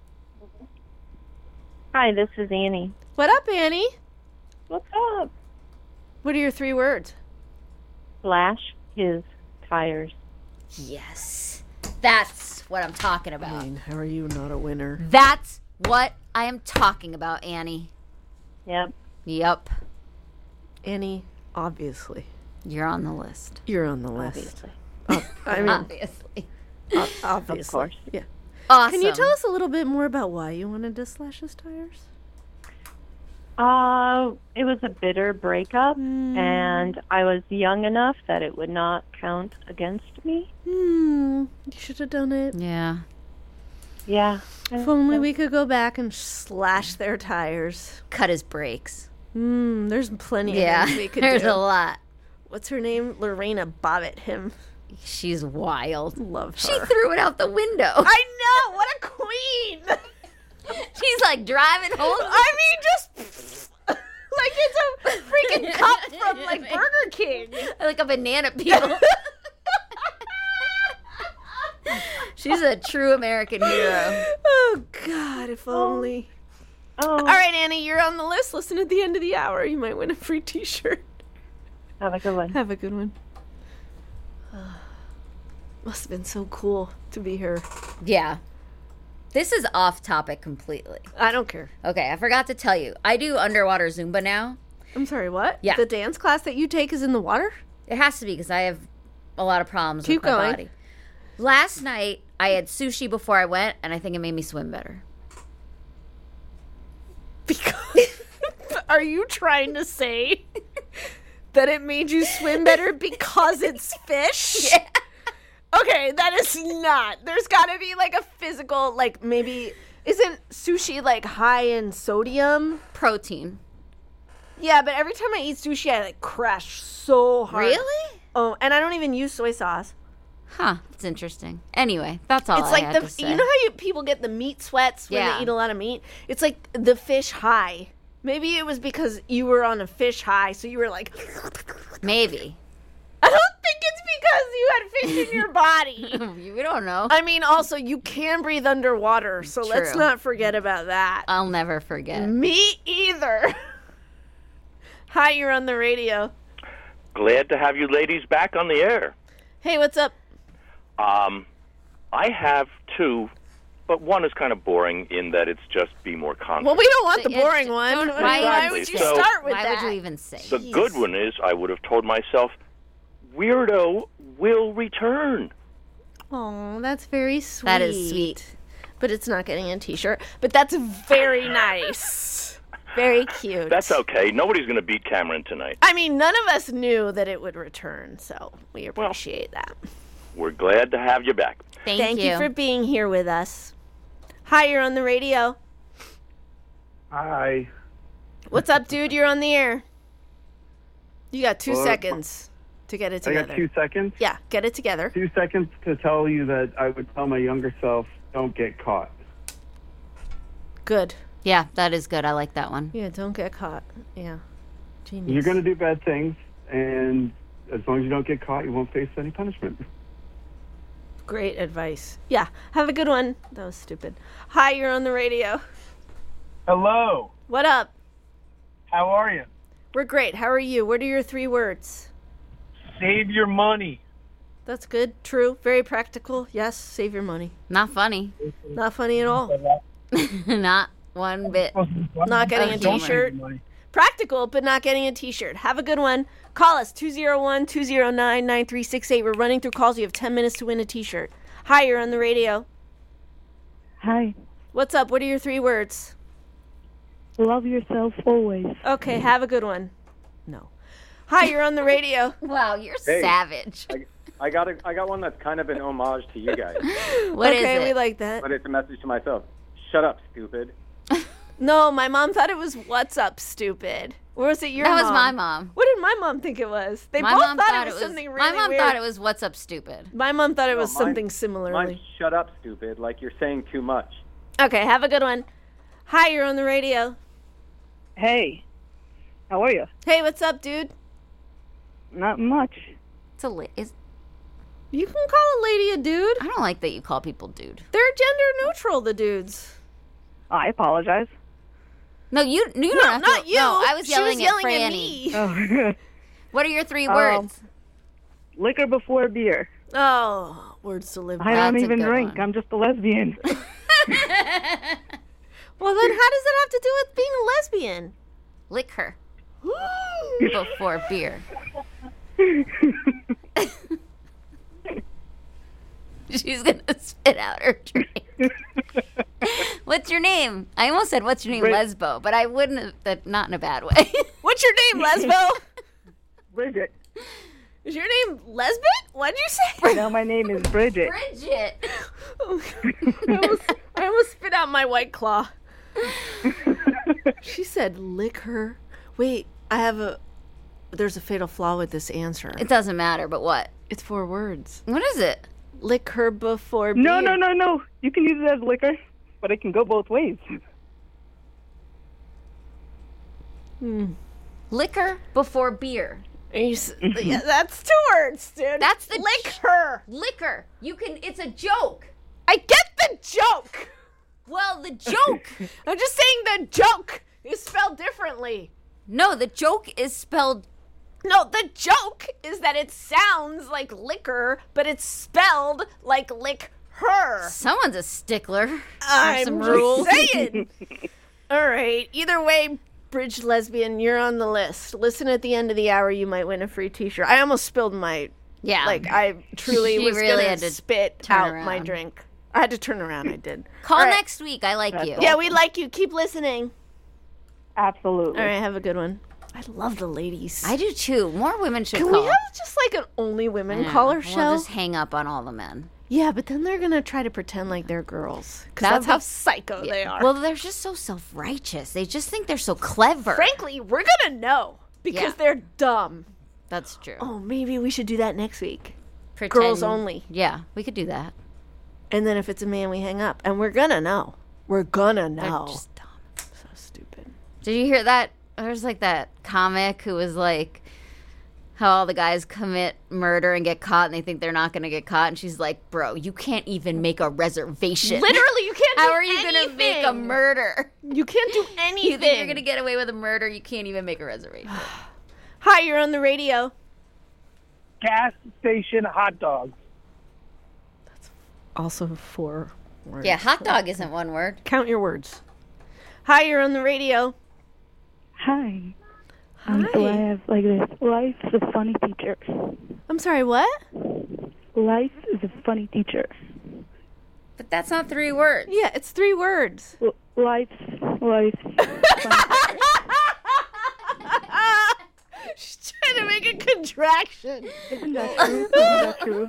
Hi, this is Annie. What up, Annie? What's up? What are your three words? Slash his tires. Yes. That's what I'm talking about. I mean, how are you not a winner? That's what I am talking about, Annie. Yep. Yep. Annie, obviously. You're on the list. You're on the list. Obviously. Oh, I mean, Obviously. o- obviously. Of course. Yeah. Awesome. Can you tell us a little bit more about why you wanted to slash his tires? Uh, it was a bitter breakup, Hmm. and I was young enough that it would not count against me. Hmm. You should have done it. Yeah. Yeah. If only we could go back and slash their tires. Cut his brakes. Hmm. There's plenty Yeah. of things we could There's do. a lot. What's her name? Lorena Bobbitt him. She's wild. Love her. She threw it out the window. I know. What a queen. She's like driving home. I mean, just like it's a freaking cup from like Burger King. Like a banana peel. She's a true American hero. Oh God, if only. Oh. All right, Annie, you're on the list. Listen at the end of the hour. You might win a free T-shirt. Have a good one. Have a good one. Must have been so cool to be her. Yeah. This is off topic completely. I don't care. Okay, I forgot to tell you. I do underwater Zumba now. I'm sorry, what? Yeah. The dance class that you take is in the water? It has to be because I have a lot of problems Keep with my going. body. Last night, I had sushi before I went, and I think it made me swim better. Are you trying to say that it made you swim better because it's fish? Yeah. Okay, that is not. There's got to be like a physical, like maybe, isn't sushi like high in sodium? Protein. Yeah, but every time I eat sushi, I like crash so hard. Really? Oh, and I don't even use soy sauce. Huh, that's interesting. Anyway, that's all It's I like had the to say. you know how you, people get the meat sweats when Yeah. they eat a lot of meat? It's like the fish high. Maybe it was because you were on a fish high, so you were like Maybe. I don't think it's because you had fish in your body. We don't know. I mean, also you can breathe underwater, so let's True. not forget about that. I'll never forget. Me either. Hi, you're on the radio. Glad to have you ladies back on the air. Hey, what's up? Um, I have two, but one is kind of boring in that it's just be more confident. Well, we don't want the It's- boring one. don't- Why, why Exactly. would you So- start with Why that? would you even say? The good one is I would have told myself, Weirdo will return. Oh, that's very sweet. That is sweet. But it's not getting a T-shirt. But that's very nice. Very cute. That's okay. Nobody's going to beat Cameron tonight. I mean, none of us knew that it would return, so we appreciate that. We're glad to have you back. Thank, Thank you. for being here with us. Hi, you're on the radio. Hi. What's up, dude? You're on the air. You got two Well, seconds to get it I together. got two seconds. Yeah, get it together. Two seconds to tell you that I would tell my younger self, don't get caught. Good. Yeah, that is good. I like that one. Yeah, don't get caught. Yeah. Genius. You're going to do bad things, and as long as you don't get caught, you won't face any punishment. Great advice. Yeah, have a good one. That was stupid. Hi, you're on the radio. Hello. What up? How are you? We're great. How are you? What are your three words? Save your money. That's good. True. Very practical. Yes, save your money. Not funny. Not funny at all. Not one bit. Not getting a t-shirt. Practical, but not getting a t-shirt. Have a good one. Call us, two oh one, two oh nine, nine three six eight. We're running through calls. You have ten minutes to win a t-shirt. Hi, you're on the radio. Hi. What's up? What are your three words? Love yourself always. Okay, have a good one. No. Hi, you're on the radio. Wow, you're Hey. savage. I, I got a, I got one that's kind of an homage to you guys. What is okay, it? we like that. But it's a message to myself. Shut up, stupid. No, my mom thought it was "What's up, stupid." Or was it your That mom? was my mom. What did my mom think it was? They My both mom thought, thought it was it was- something really my mom weird. thought it was "What's up, stupid." My mom thought it No, was mine- something similarly. Mine's shut up, stupid. Like you're saying too much. Okay, have a good one. Hi, you're on the radio. Hey. How are you? Hey, what's up, dude? Not much. It's a li- is. You can call a lady a dude. I don't like that you call people dude. They're gender neutral, the dudes. I apologize. No, you. You don't No, have not to, you. No, I was She yelling, was yelling at at Franny. me. Oh. What are your three Um, words? Liquor before beer. Oh, words to live by. I don't That's a even good drink. one. I'm just a lesbian. Well, then how does that have to do with being a lesbian? Lick her before beer. She's gonna spit out her drink. What's your name? I almost said, "What's your name, Brid- Lesbo?" But I wouldn't have. That not in a bad way. What's your name, Lesbo? Bridget. Is your name Lesbit? What'd you say? No, my name is Bridget. Bridget. I, almost, I almost spit out my White Claw. She said, lick her. Wait, I have a... There's a fatal flaw with this answer. It doesn't matter, but what? It's four words. What is it? Lick her before No, beer. no, no, no. You can use it as liquor, but it can go both ways. Hmm. Liquor before beer. Are you s- yeah, that's two words, dude. That's the lick her. Liquor. You can. It's a joke. I get the joke. Well, the joke. I'm just saying the joke is spelled differently. No, the joke is spelled. No, the joke is that it sounds like liquor, but it's spelled like lick her. Someone's a stickler. for I'm some just rules. saying. All right. Either way, Bridge Lesbian, you're on the list. Listen at the end of the hour, you might win a free T-shirt. I almost spilled my. Yeah. Like I truly She was really gonna had to spit turn out around. my drink. I had to turn around. I did. Call All right. next week. I like you. Yeah, we like you. Keep listening. Absolutely. All right. Have a good one. I love the ladies. I do too. More women should Can call. we have just like an only women Yeah, caller we'll show? just hang up on all the men. Yeah, but then they're gonna try to pretend like they're girls because That that's would how be- psycho they are. Well, they're just so self-righteous. They just think they're so clever. Frankly, we're gonna know because Yeah. they're dumb. That's true. Oh, maybe we should do that next week. Pretend- Girls only. Yeah, we could do that. And then if it's a man, we hang up, and we're gonna know. We're gonna know. They're just dumb. So stupid. Did you hear that? There's like that comic who was like, how all the guys commit murder and get caught and they think they're not going to get caught. And she's like, bro, you can't even make a reservation. Literally, you can't. How do are you going to make a anything. murder? You can't do anything. You think you're going to get away with a murder? You can't even make a reservation. Hi, you're on the radio. Gas station hot dogs. Also four words. Yeah, hot dog isn't one word. Count your words. Hi, you're on the radio. Hi. Um, so I have like this. Life is a funny teacher. I'm sorry, what? Life is a funny teacher. But that's not three words. Yeah, it's three words. L- life, life. She's trying to make a contraction. Isn't that true? Isn't that true?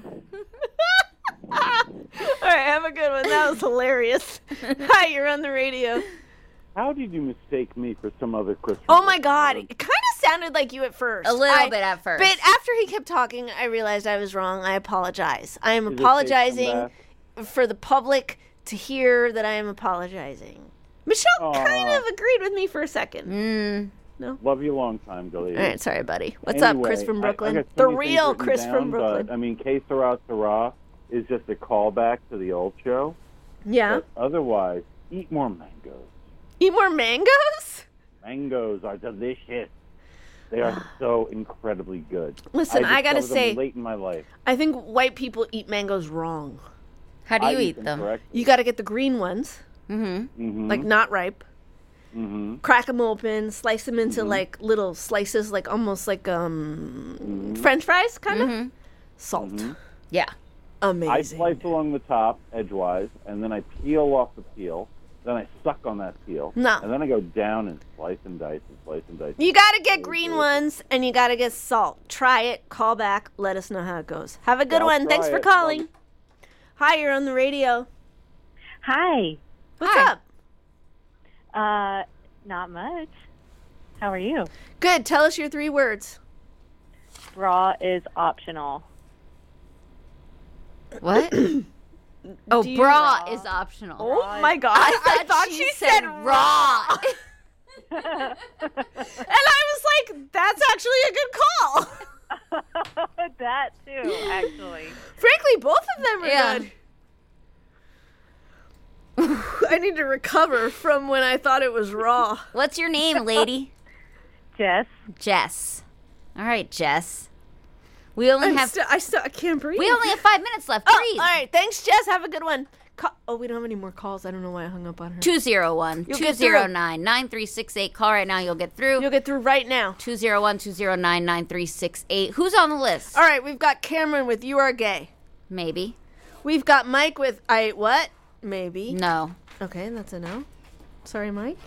All right, have a good one. That was hilarious. Hi, you're on the radio. How did you mistake me for some other Christmas? Oh my God, it kind of sounded like you at first. A little I- bit at first. But after he kept talking, I realized I was wrong. I apologize. I am Is it apologizing taken for the public to hear that I am apologizing. Michelle kind of agreed with me for a second. Mm. No? Love you a long time, Galita. All right, sorry, buddy. What's up, Chris Anyway, from I- Brooklyn? I got so The many things real written Chris down, from Brooklyn. But, I mean, Que Sera Sera is just a callback to the old show. Yeah. But otherwise, eat more mangoes. Eat more mangoes? Mangoes are delicious. They are so incredibly good. Listen, I gotta discovered them say- late in my life. I think white people eat mangoes wrong. How do you I eat them? correctly. You got to get the green ones, Mm-hmm. Mhm. like not ripe. Mhm. Crack them open, slice them into Mhm. like little slices, like almost like um French fries, kind of. Mm-hmm. Salt. Mhm. Yeah. I Amazing. slice along the top, edgewise, and then I peel off the peel. Then I suck on that peel. No. And then I go down and slice and dice and slice and dice. You got to get green ones and you got to get salt. Try it, call back, let us know how it goes. Have a good I'll one. Thanks try for it. calling. Hi, you're on the radio. Hi. What's up? Uh, not much. How are you? Good. Tell us your three words. Bra is optional. What? Oh, Do you- bra is optional. Oh my god. I thought, she, she said, said raw. raw. And I was like, that's actually a good call. That too, actually. Frankly, both of them are Yeah. good. I need to recover from when I thought it was raw. What's your name, lady? Jess. Jess. All right, Jess. We only I'm have sti- I still I can't breathe. we only have five minutes left. Oh, Breathe. all right. Thanks, Jess. Have a good one. Ca- oh, we don't have any more calls. I don't know why I hung up on her. Two zero one You'll two get through. zero nine nine three six eight. Call right now. You'll get through. You'll get through right now. Two zero one two zero nine nine three six eight. Who's on the list? All right, we've got Cameron with You Are Gay. Maybe. We've got Mike with I What? Maybe. No. Okay, that's a no. Sorry, Mike.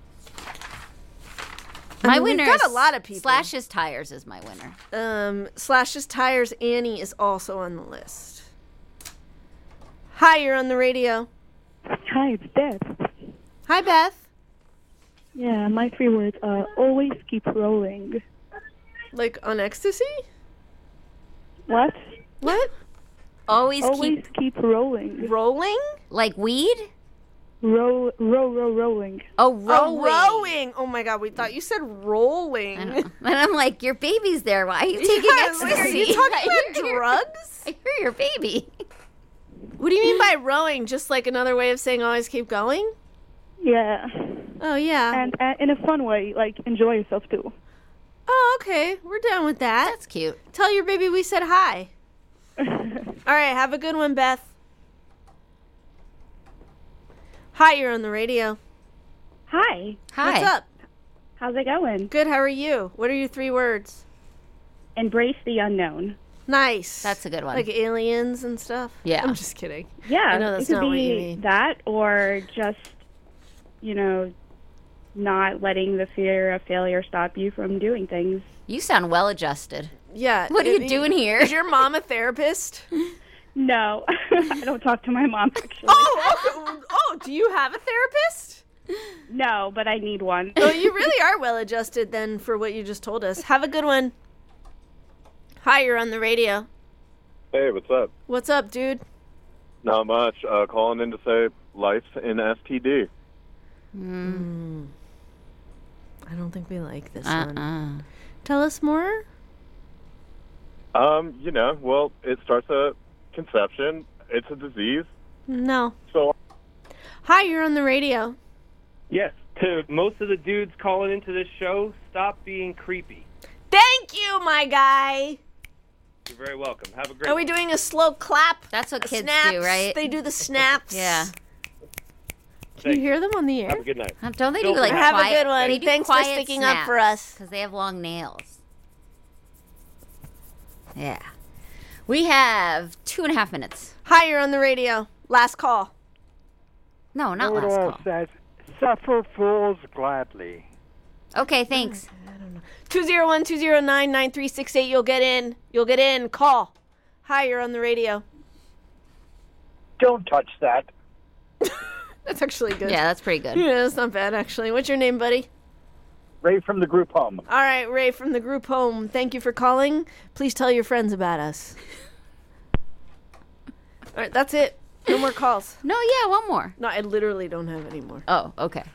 My I mean, we've winner got is a lot of people. Slash's Tires is my winner. Um, Slash's Tires Annie is also on the list. Hi, you're on the radio. Hi, it's Beth. Hi, Beth. Yeah, my three words are always keep rolling. Like on ecstasy? What? What? Always, Always keep keep rolling. Rolling? like weed. Row, row, row, rolling. Oh, rowing. Oh, rowing. Oh my God, we thought you said rolling. I know. And I'm like, your baby's there. Why are you taking Yeah, ecstasy? like, are you talking I about hear- drugs? I hear your baby. What do you mean by rowing? Just like another way of saying always keep going? Yeah. Oh, yeah. And uh, in a fun way, like enjoy yourself too. Oh, okay. We're down with that. That's cute. Tell your baby we said hi. All right, have a good one, Beth. Hi, you're on the radio. Hi. Hi. What's up? How's it going? Good, how are you? What are your three words? Embrace the unknown. Nice. That's a good one. Like aliens and stuff? Yeah. I'm just kidding. Yeah, I know that's it could not what be you mean. that, or just, you know, not letting the fear of failure stop you from doing things. You sound well adjusted. Yeah. What are you it- doing here? Is your mom a therapist? No, I don't talk to my mom actually. Oh, oh, oh, do you have a therapist? No, but I need one. Oh, you really are well adjusted then for what you just told us. Have a good one. Hi, you're on the radio. Hey, what's up? What's up, dude? Not much. Uh, calling in to say life's in S T D. Mm. I don't think we like this Uh-uh. one. Tell us more. Um, you know, well, it starts at conception. It's a disease. No. So, Hi, you're on the radio. Yes, to most of the dudes calling into this show, stop being creepy. Thank you, my guy. You're very welcome. Have a great Are we doing a slow clap? That's what A kids snaps? do, right? They do the snaps. Yeah. Can you hear them on the air? Have a good night. Uh, Don't they Don't do like Have quiet, a good one. They do Thanks for quiet sticking up for us. because they have long nails. Yeah. We have two and a half minutes. Hi, you're on the radio. Last call. No, not Lord last all call. says, suffer fools gladly. Okay, thanks. two zero one, two zero nine, nine three six eight. You'll get in. You'll get in. Call. Hi, you're on the radio. Don't touch that. That's actually good. Yeah, that's pretty good. Yeah, that's not bad, actually. What's your name, buddy? Ray from the group home. All right, Ray from the group home. Thank you for calling. Please tell your friends about us. All right, that's it. No more calls. No, yeah, one more. No, I literally don't have any more. Oh, okay.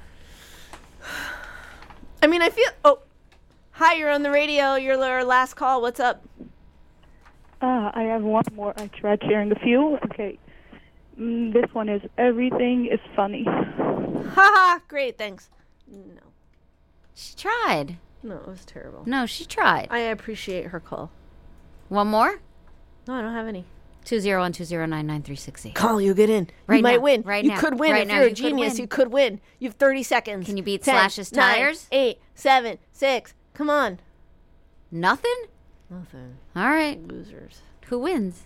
I mean, I feel... Oh, hi, you're on the radio. You're our last call. What's up? Uh, I have one more. I tried sharing a few. Okay. Mm, this one is everything is funny. Haha, great, thanks. No. She tried. No, it was terrible. No, she tried. I appreciate her call. One more? No, I don't have any. two zero one two zero nine nine three six eight. Call, you get in. Right you might now, win. right you now, could win. right if now, you're a you could genius, win. you could win. You have thirty seconds. Can you beat Ten, Slash's nine, tires? eight, seven, six. Come on. Nothing? Nothing. All right. Losers. Who wins?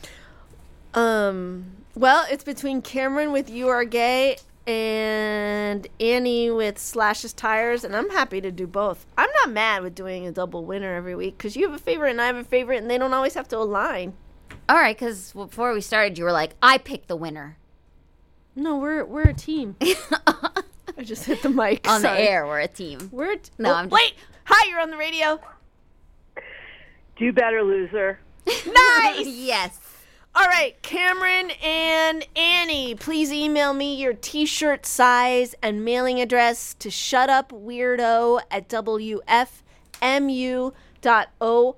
Um. Well, it's between Cameron with You Are Gay and Annie with Slash's Tires, and I'm happy to do both. I'm not mad with doing a double winner every week because you have a favorite and I have a favorite, and they don't always have to align. All right, because before we started, you were like, I picked the winner. No, we're we're a team. I just hit the mic. On Sorry. the air, we're a team. We're a t- No, oh, I'm just- wait. Hi, you're on the radio. Do better, loser. Nice. Yes. All right, Cameron and Annie, please email me your t-shirt size and mailing address to shutupweirdo at w f m u dot org.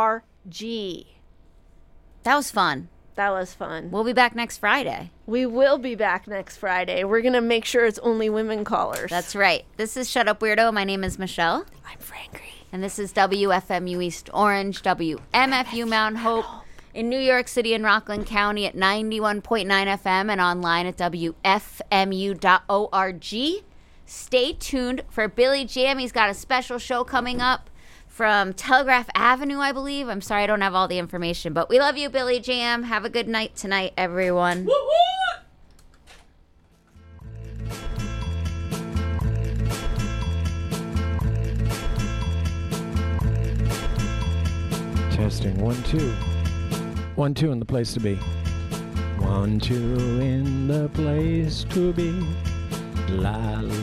That was fun. That was fun. We'll be back next Friday. We will be back next Friday. We're going to make sure it's only women callers. That's right. This is Shut Up Weirdo. My name is Michelle. I'm Frankry. And this is W F M U East Orange, W M F U Mount Hope in New York City and Rockland County at ninety-one point nine F M and online at w f m u dot org. Stay tuned for Billy Jam. He's got a special show coming up from Telegraph Avenue, I believe. I'm sorry I don't have all the information, but we love you, Billy Jam. Have a good night tonight, everyone. Testing one, two. One, two in the place to be. One, two in the place to be. La, la.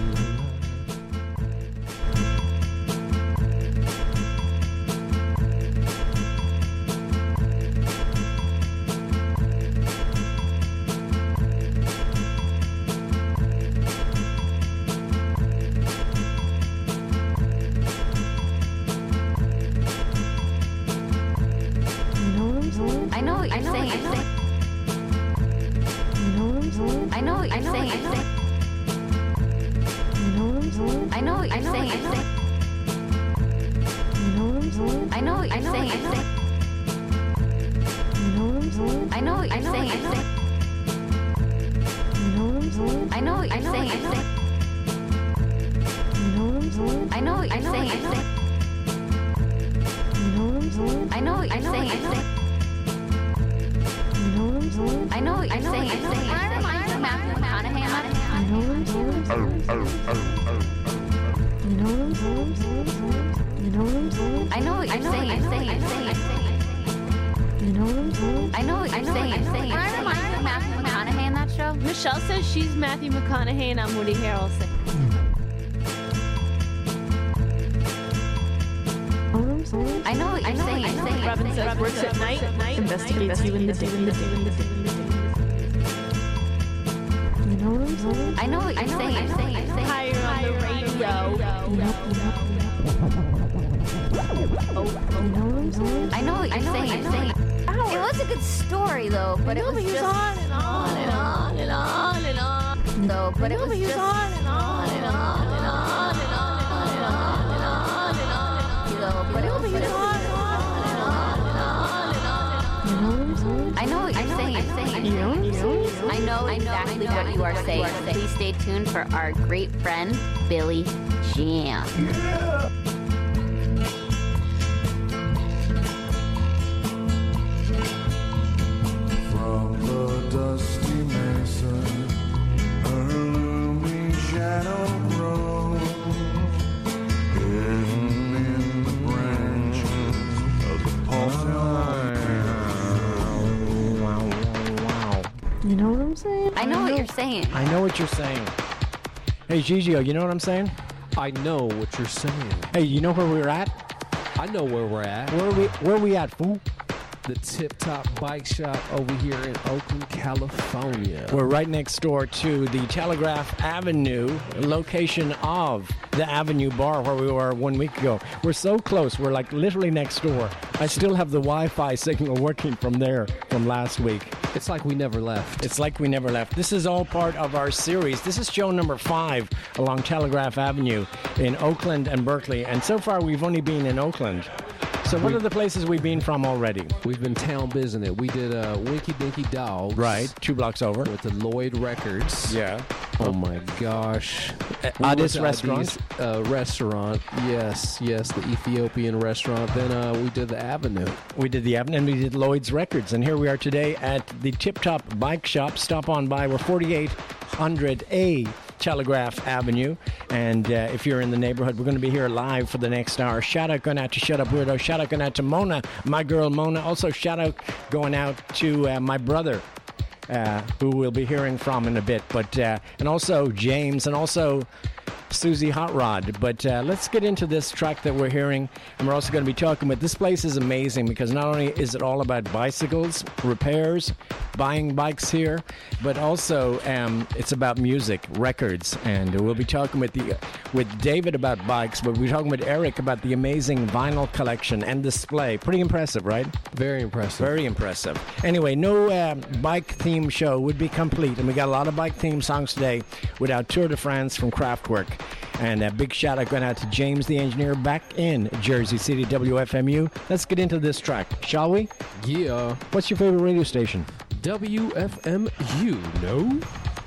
I know what you're saying. I know what you're saying. I know what you're saying. I know what you're saying. I know what you're saying. I know what you're saying. I know what you're saying. I know what you're saying. I know what you're saying. I remind you of Matthew McConaughey. I know what you're saying. I know what you're saying. I remind you of Matthew McConaughey in that show. Michelle says she's Matthew McConaughey and I'm Woody Harrelson. I know what you're saying. Robin says works at night, investigates you in the day. I know what you're saying. Hi, you're on the radio. I know what you're saying. It was a good story though, but it was just on and on and on and on and on. No, but it was just on and on and on and on and on and on and on and on. But it was just I know what you're saying. I know exactly what you are saying. Please stay tuned for our great friend Billy Jam. From the dusty mesa, a looming shadow grows, hidden in the branches of the pulsing. You know what I'm saying? I know what you're saying. I know what you're saying. Hey, Gigio, you know what I'm saying? I know what you're saying. Hey, you know where we're at? I know where we're at. Where are we? Where are we at, fool? The Tip Top Bike Shop over here in Oakland, California. We're right next door to the Telegraph Avenue location of the Avenue Bar where we were one week ago. We're so close. We're like literally next door. I still have the Wi-Fi signal working from there from last week. It's like we never left. It's like we never left. This is all part of our series. This is show number five along Telegraph Avenue in Oakland and Berkeley. And so far we've only been in Oakland. So what we, are the places we've been from already? We've been town visiting it. We did uh, Winky Dinky Dogs. Right, two blocks over. With the Lloyd Records. Yeah. Oh my gosh. Uh, Addis restaurant? Uh, restaurant. Yes, yes, the Ethiopian restaurant. Then uh, we did the Avenue. We did the Avenue and we did Lloyd's Records. And here we are today at the Tip Top Bike Shop. Stop on by. We're forty-eight hundred A Telegraph Avenue. And uh, if you're in the neighborhood, we're going to be here live for the next hour. Shout out going out to Shut Up Weirdo. Shout out going out to Mona, my girl Mona. Also shout out going out to uh, my brother, uh, who we'll be hearing from in a bit. But uh, and also James and also Susie Hot Rod. But uh, let's get into this track that we're hearing. And we're also going to be talking about, this place is amazing because not only is it all about bicycles, repairs, buying bikes here, but also um, it's about music, records. And we'll be talking with the with David about bikes, but we're talking with Eric about the amazing vinyl collection and display. Pretty impressive, right? Very impressive. Very impressive. Anyway, no uh, bike theme show would be complete. And we got a lot of bike theme songs today without Tour de France from Kraftwerk. And a big shout out going out to James the engineer back in Jersey City, W F M U. Let's get into this track, shall we? Yeah. What's your favorite radio station? W F M U, no?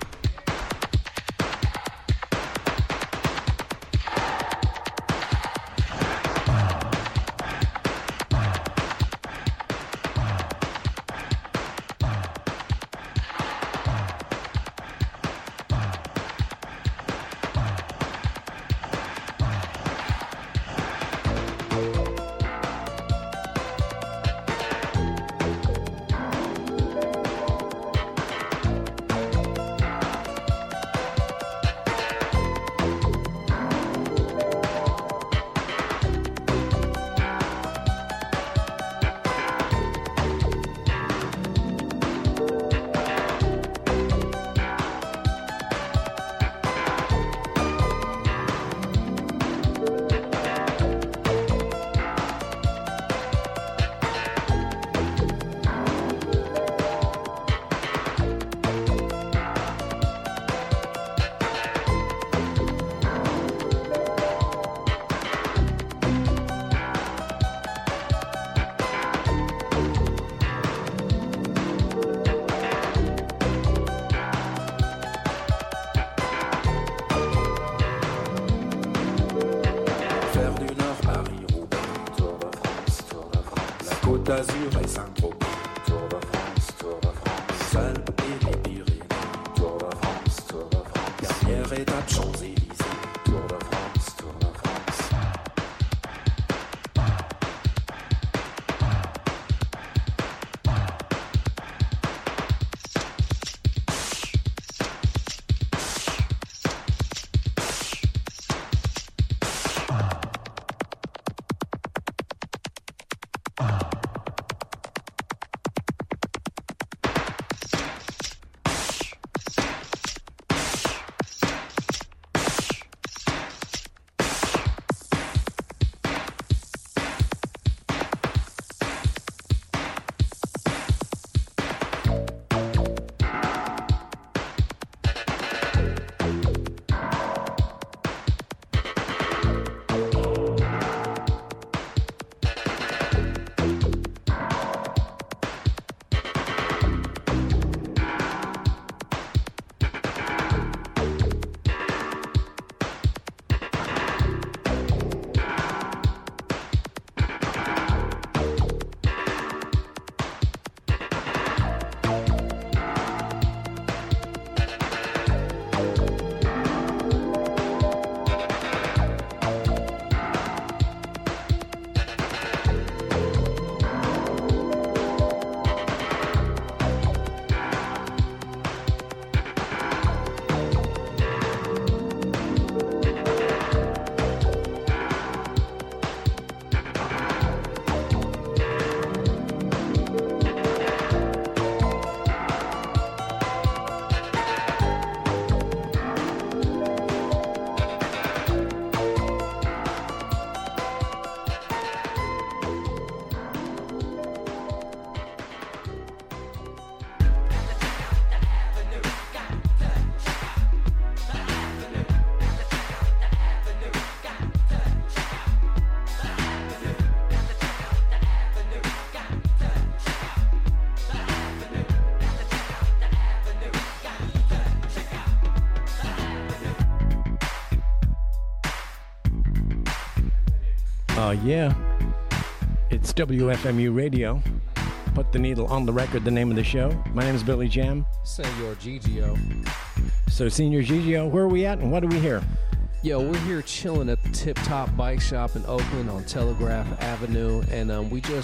Côte d'Azur et Saint-Tropez, Tour de France, Tour de France, Seul et les Pyrénées, Tour de France, Tour de France, dernière étape Champs-Élysées, Tour de France, Tour de France. Uh, yeah. It's W F M U Radio. Put the needle on the record, the name of the show. My name is Billy Jam. Senor Gigio. So, Senior Gigio, where are we at and what do we hear? Yo, we're here chilling at the Tip Top Bike Shop in Oakland on Telegraph Avenue, and um, we just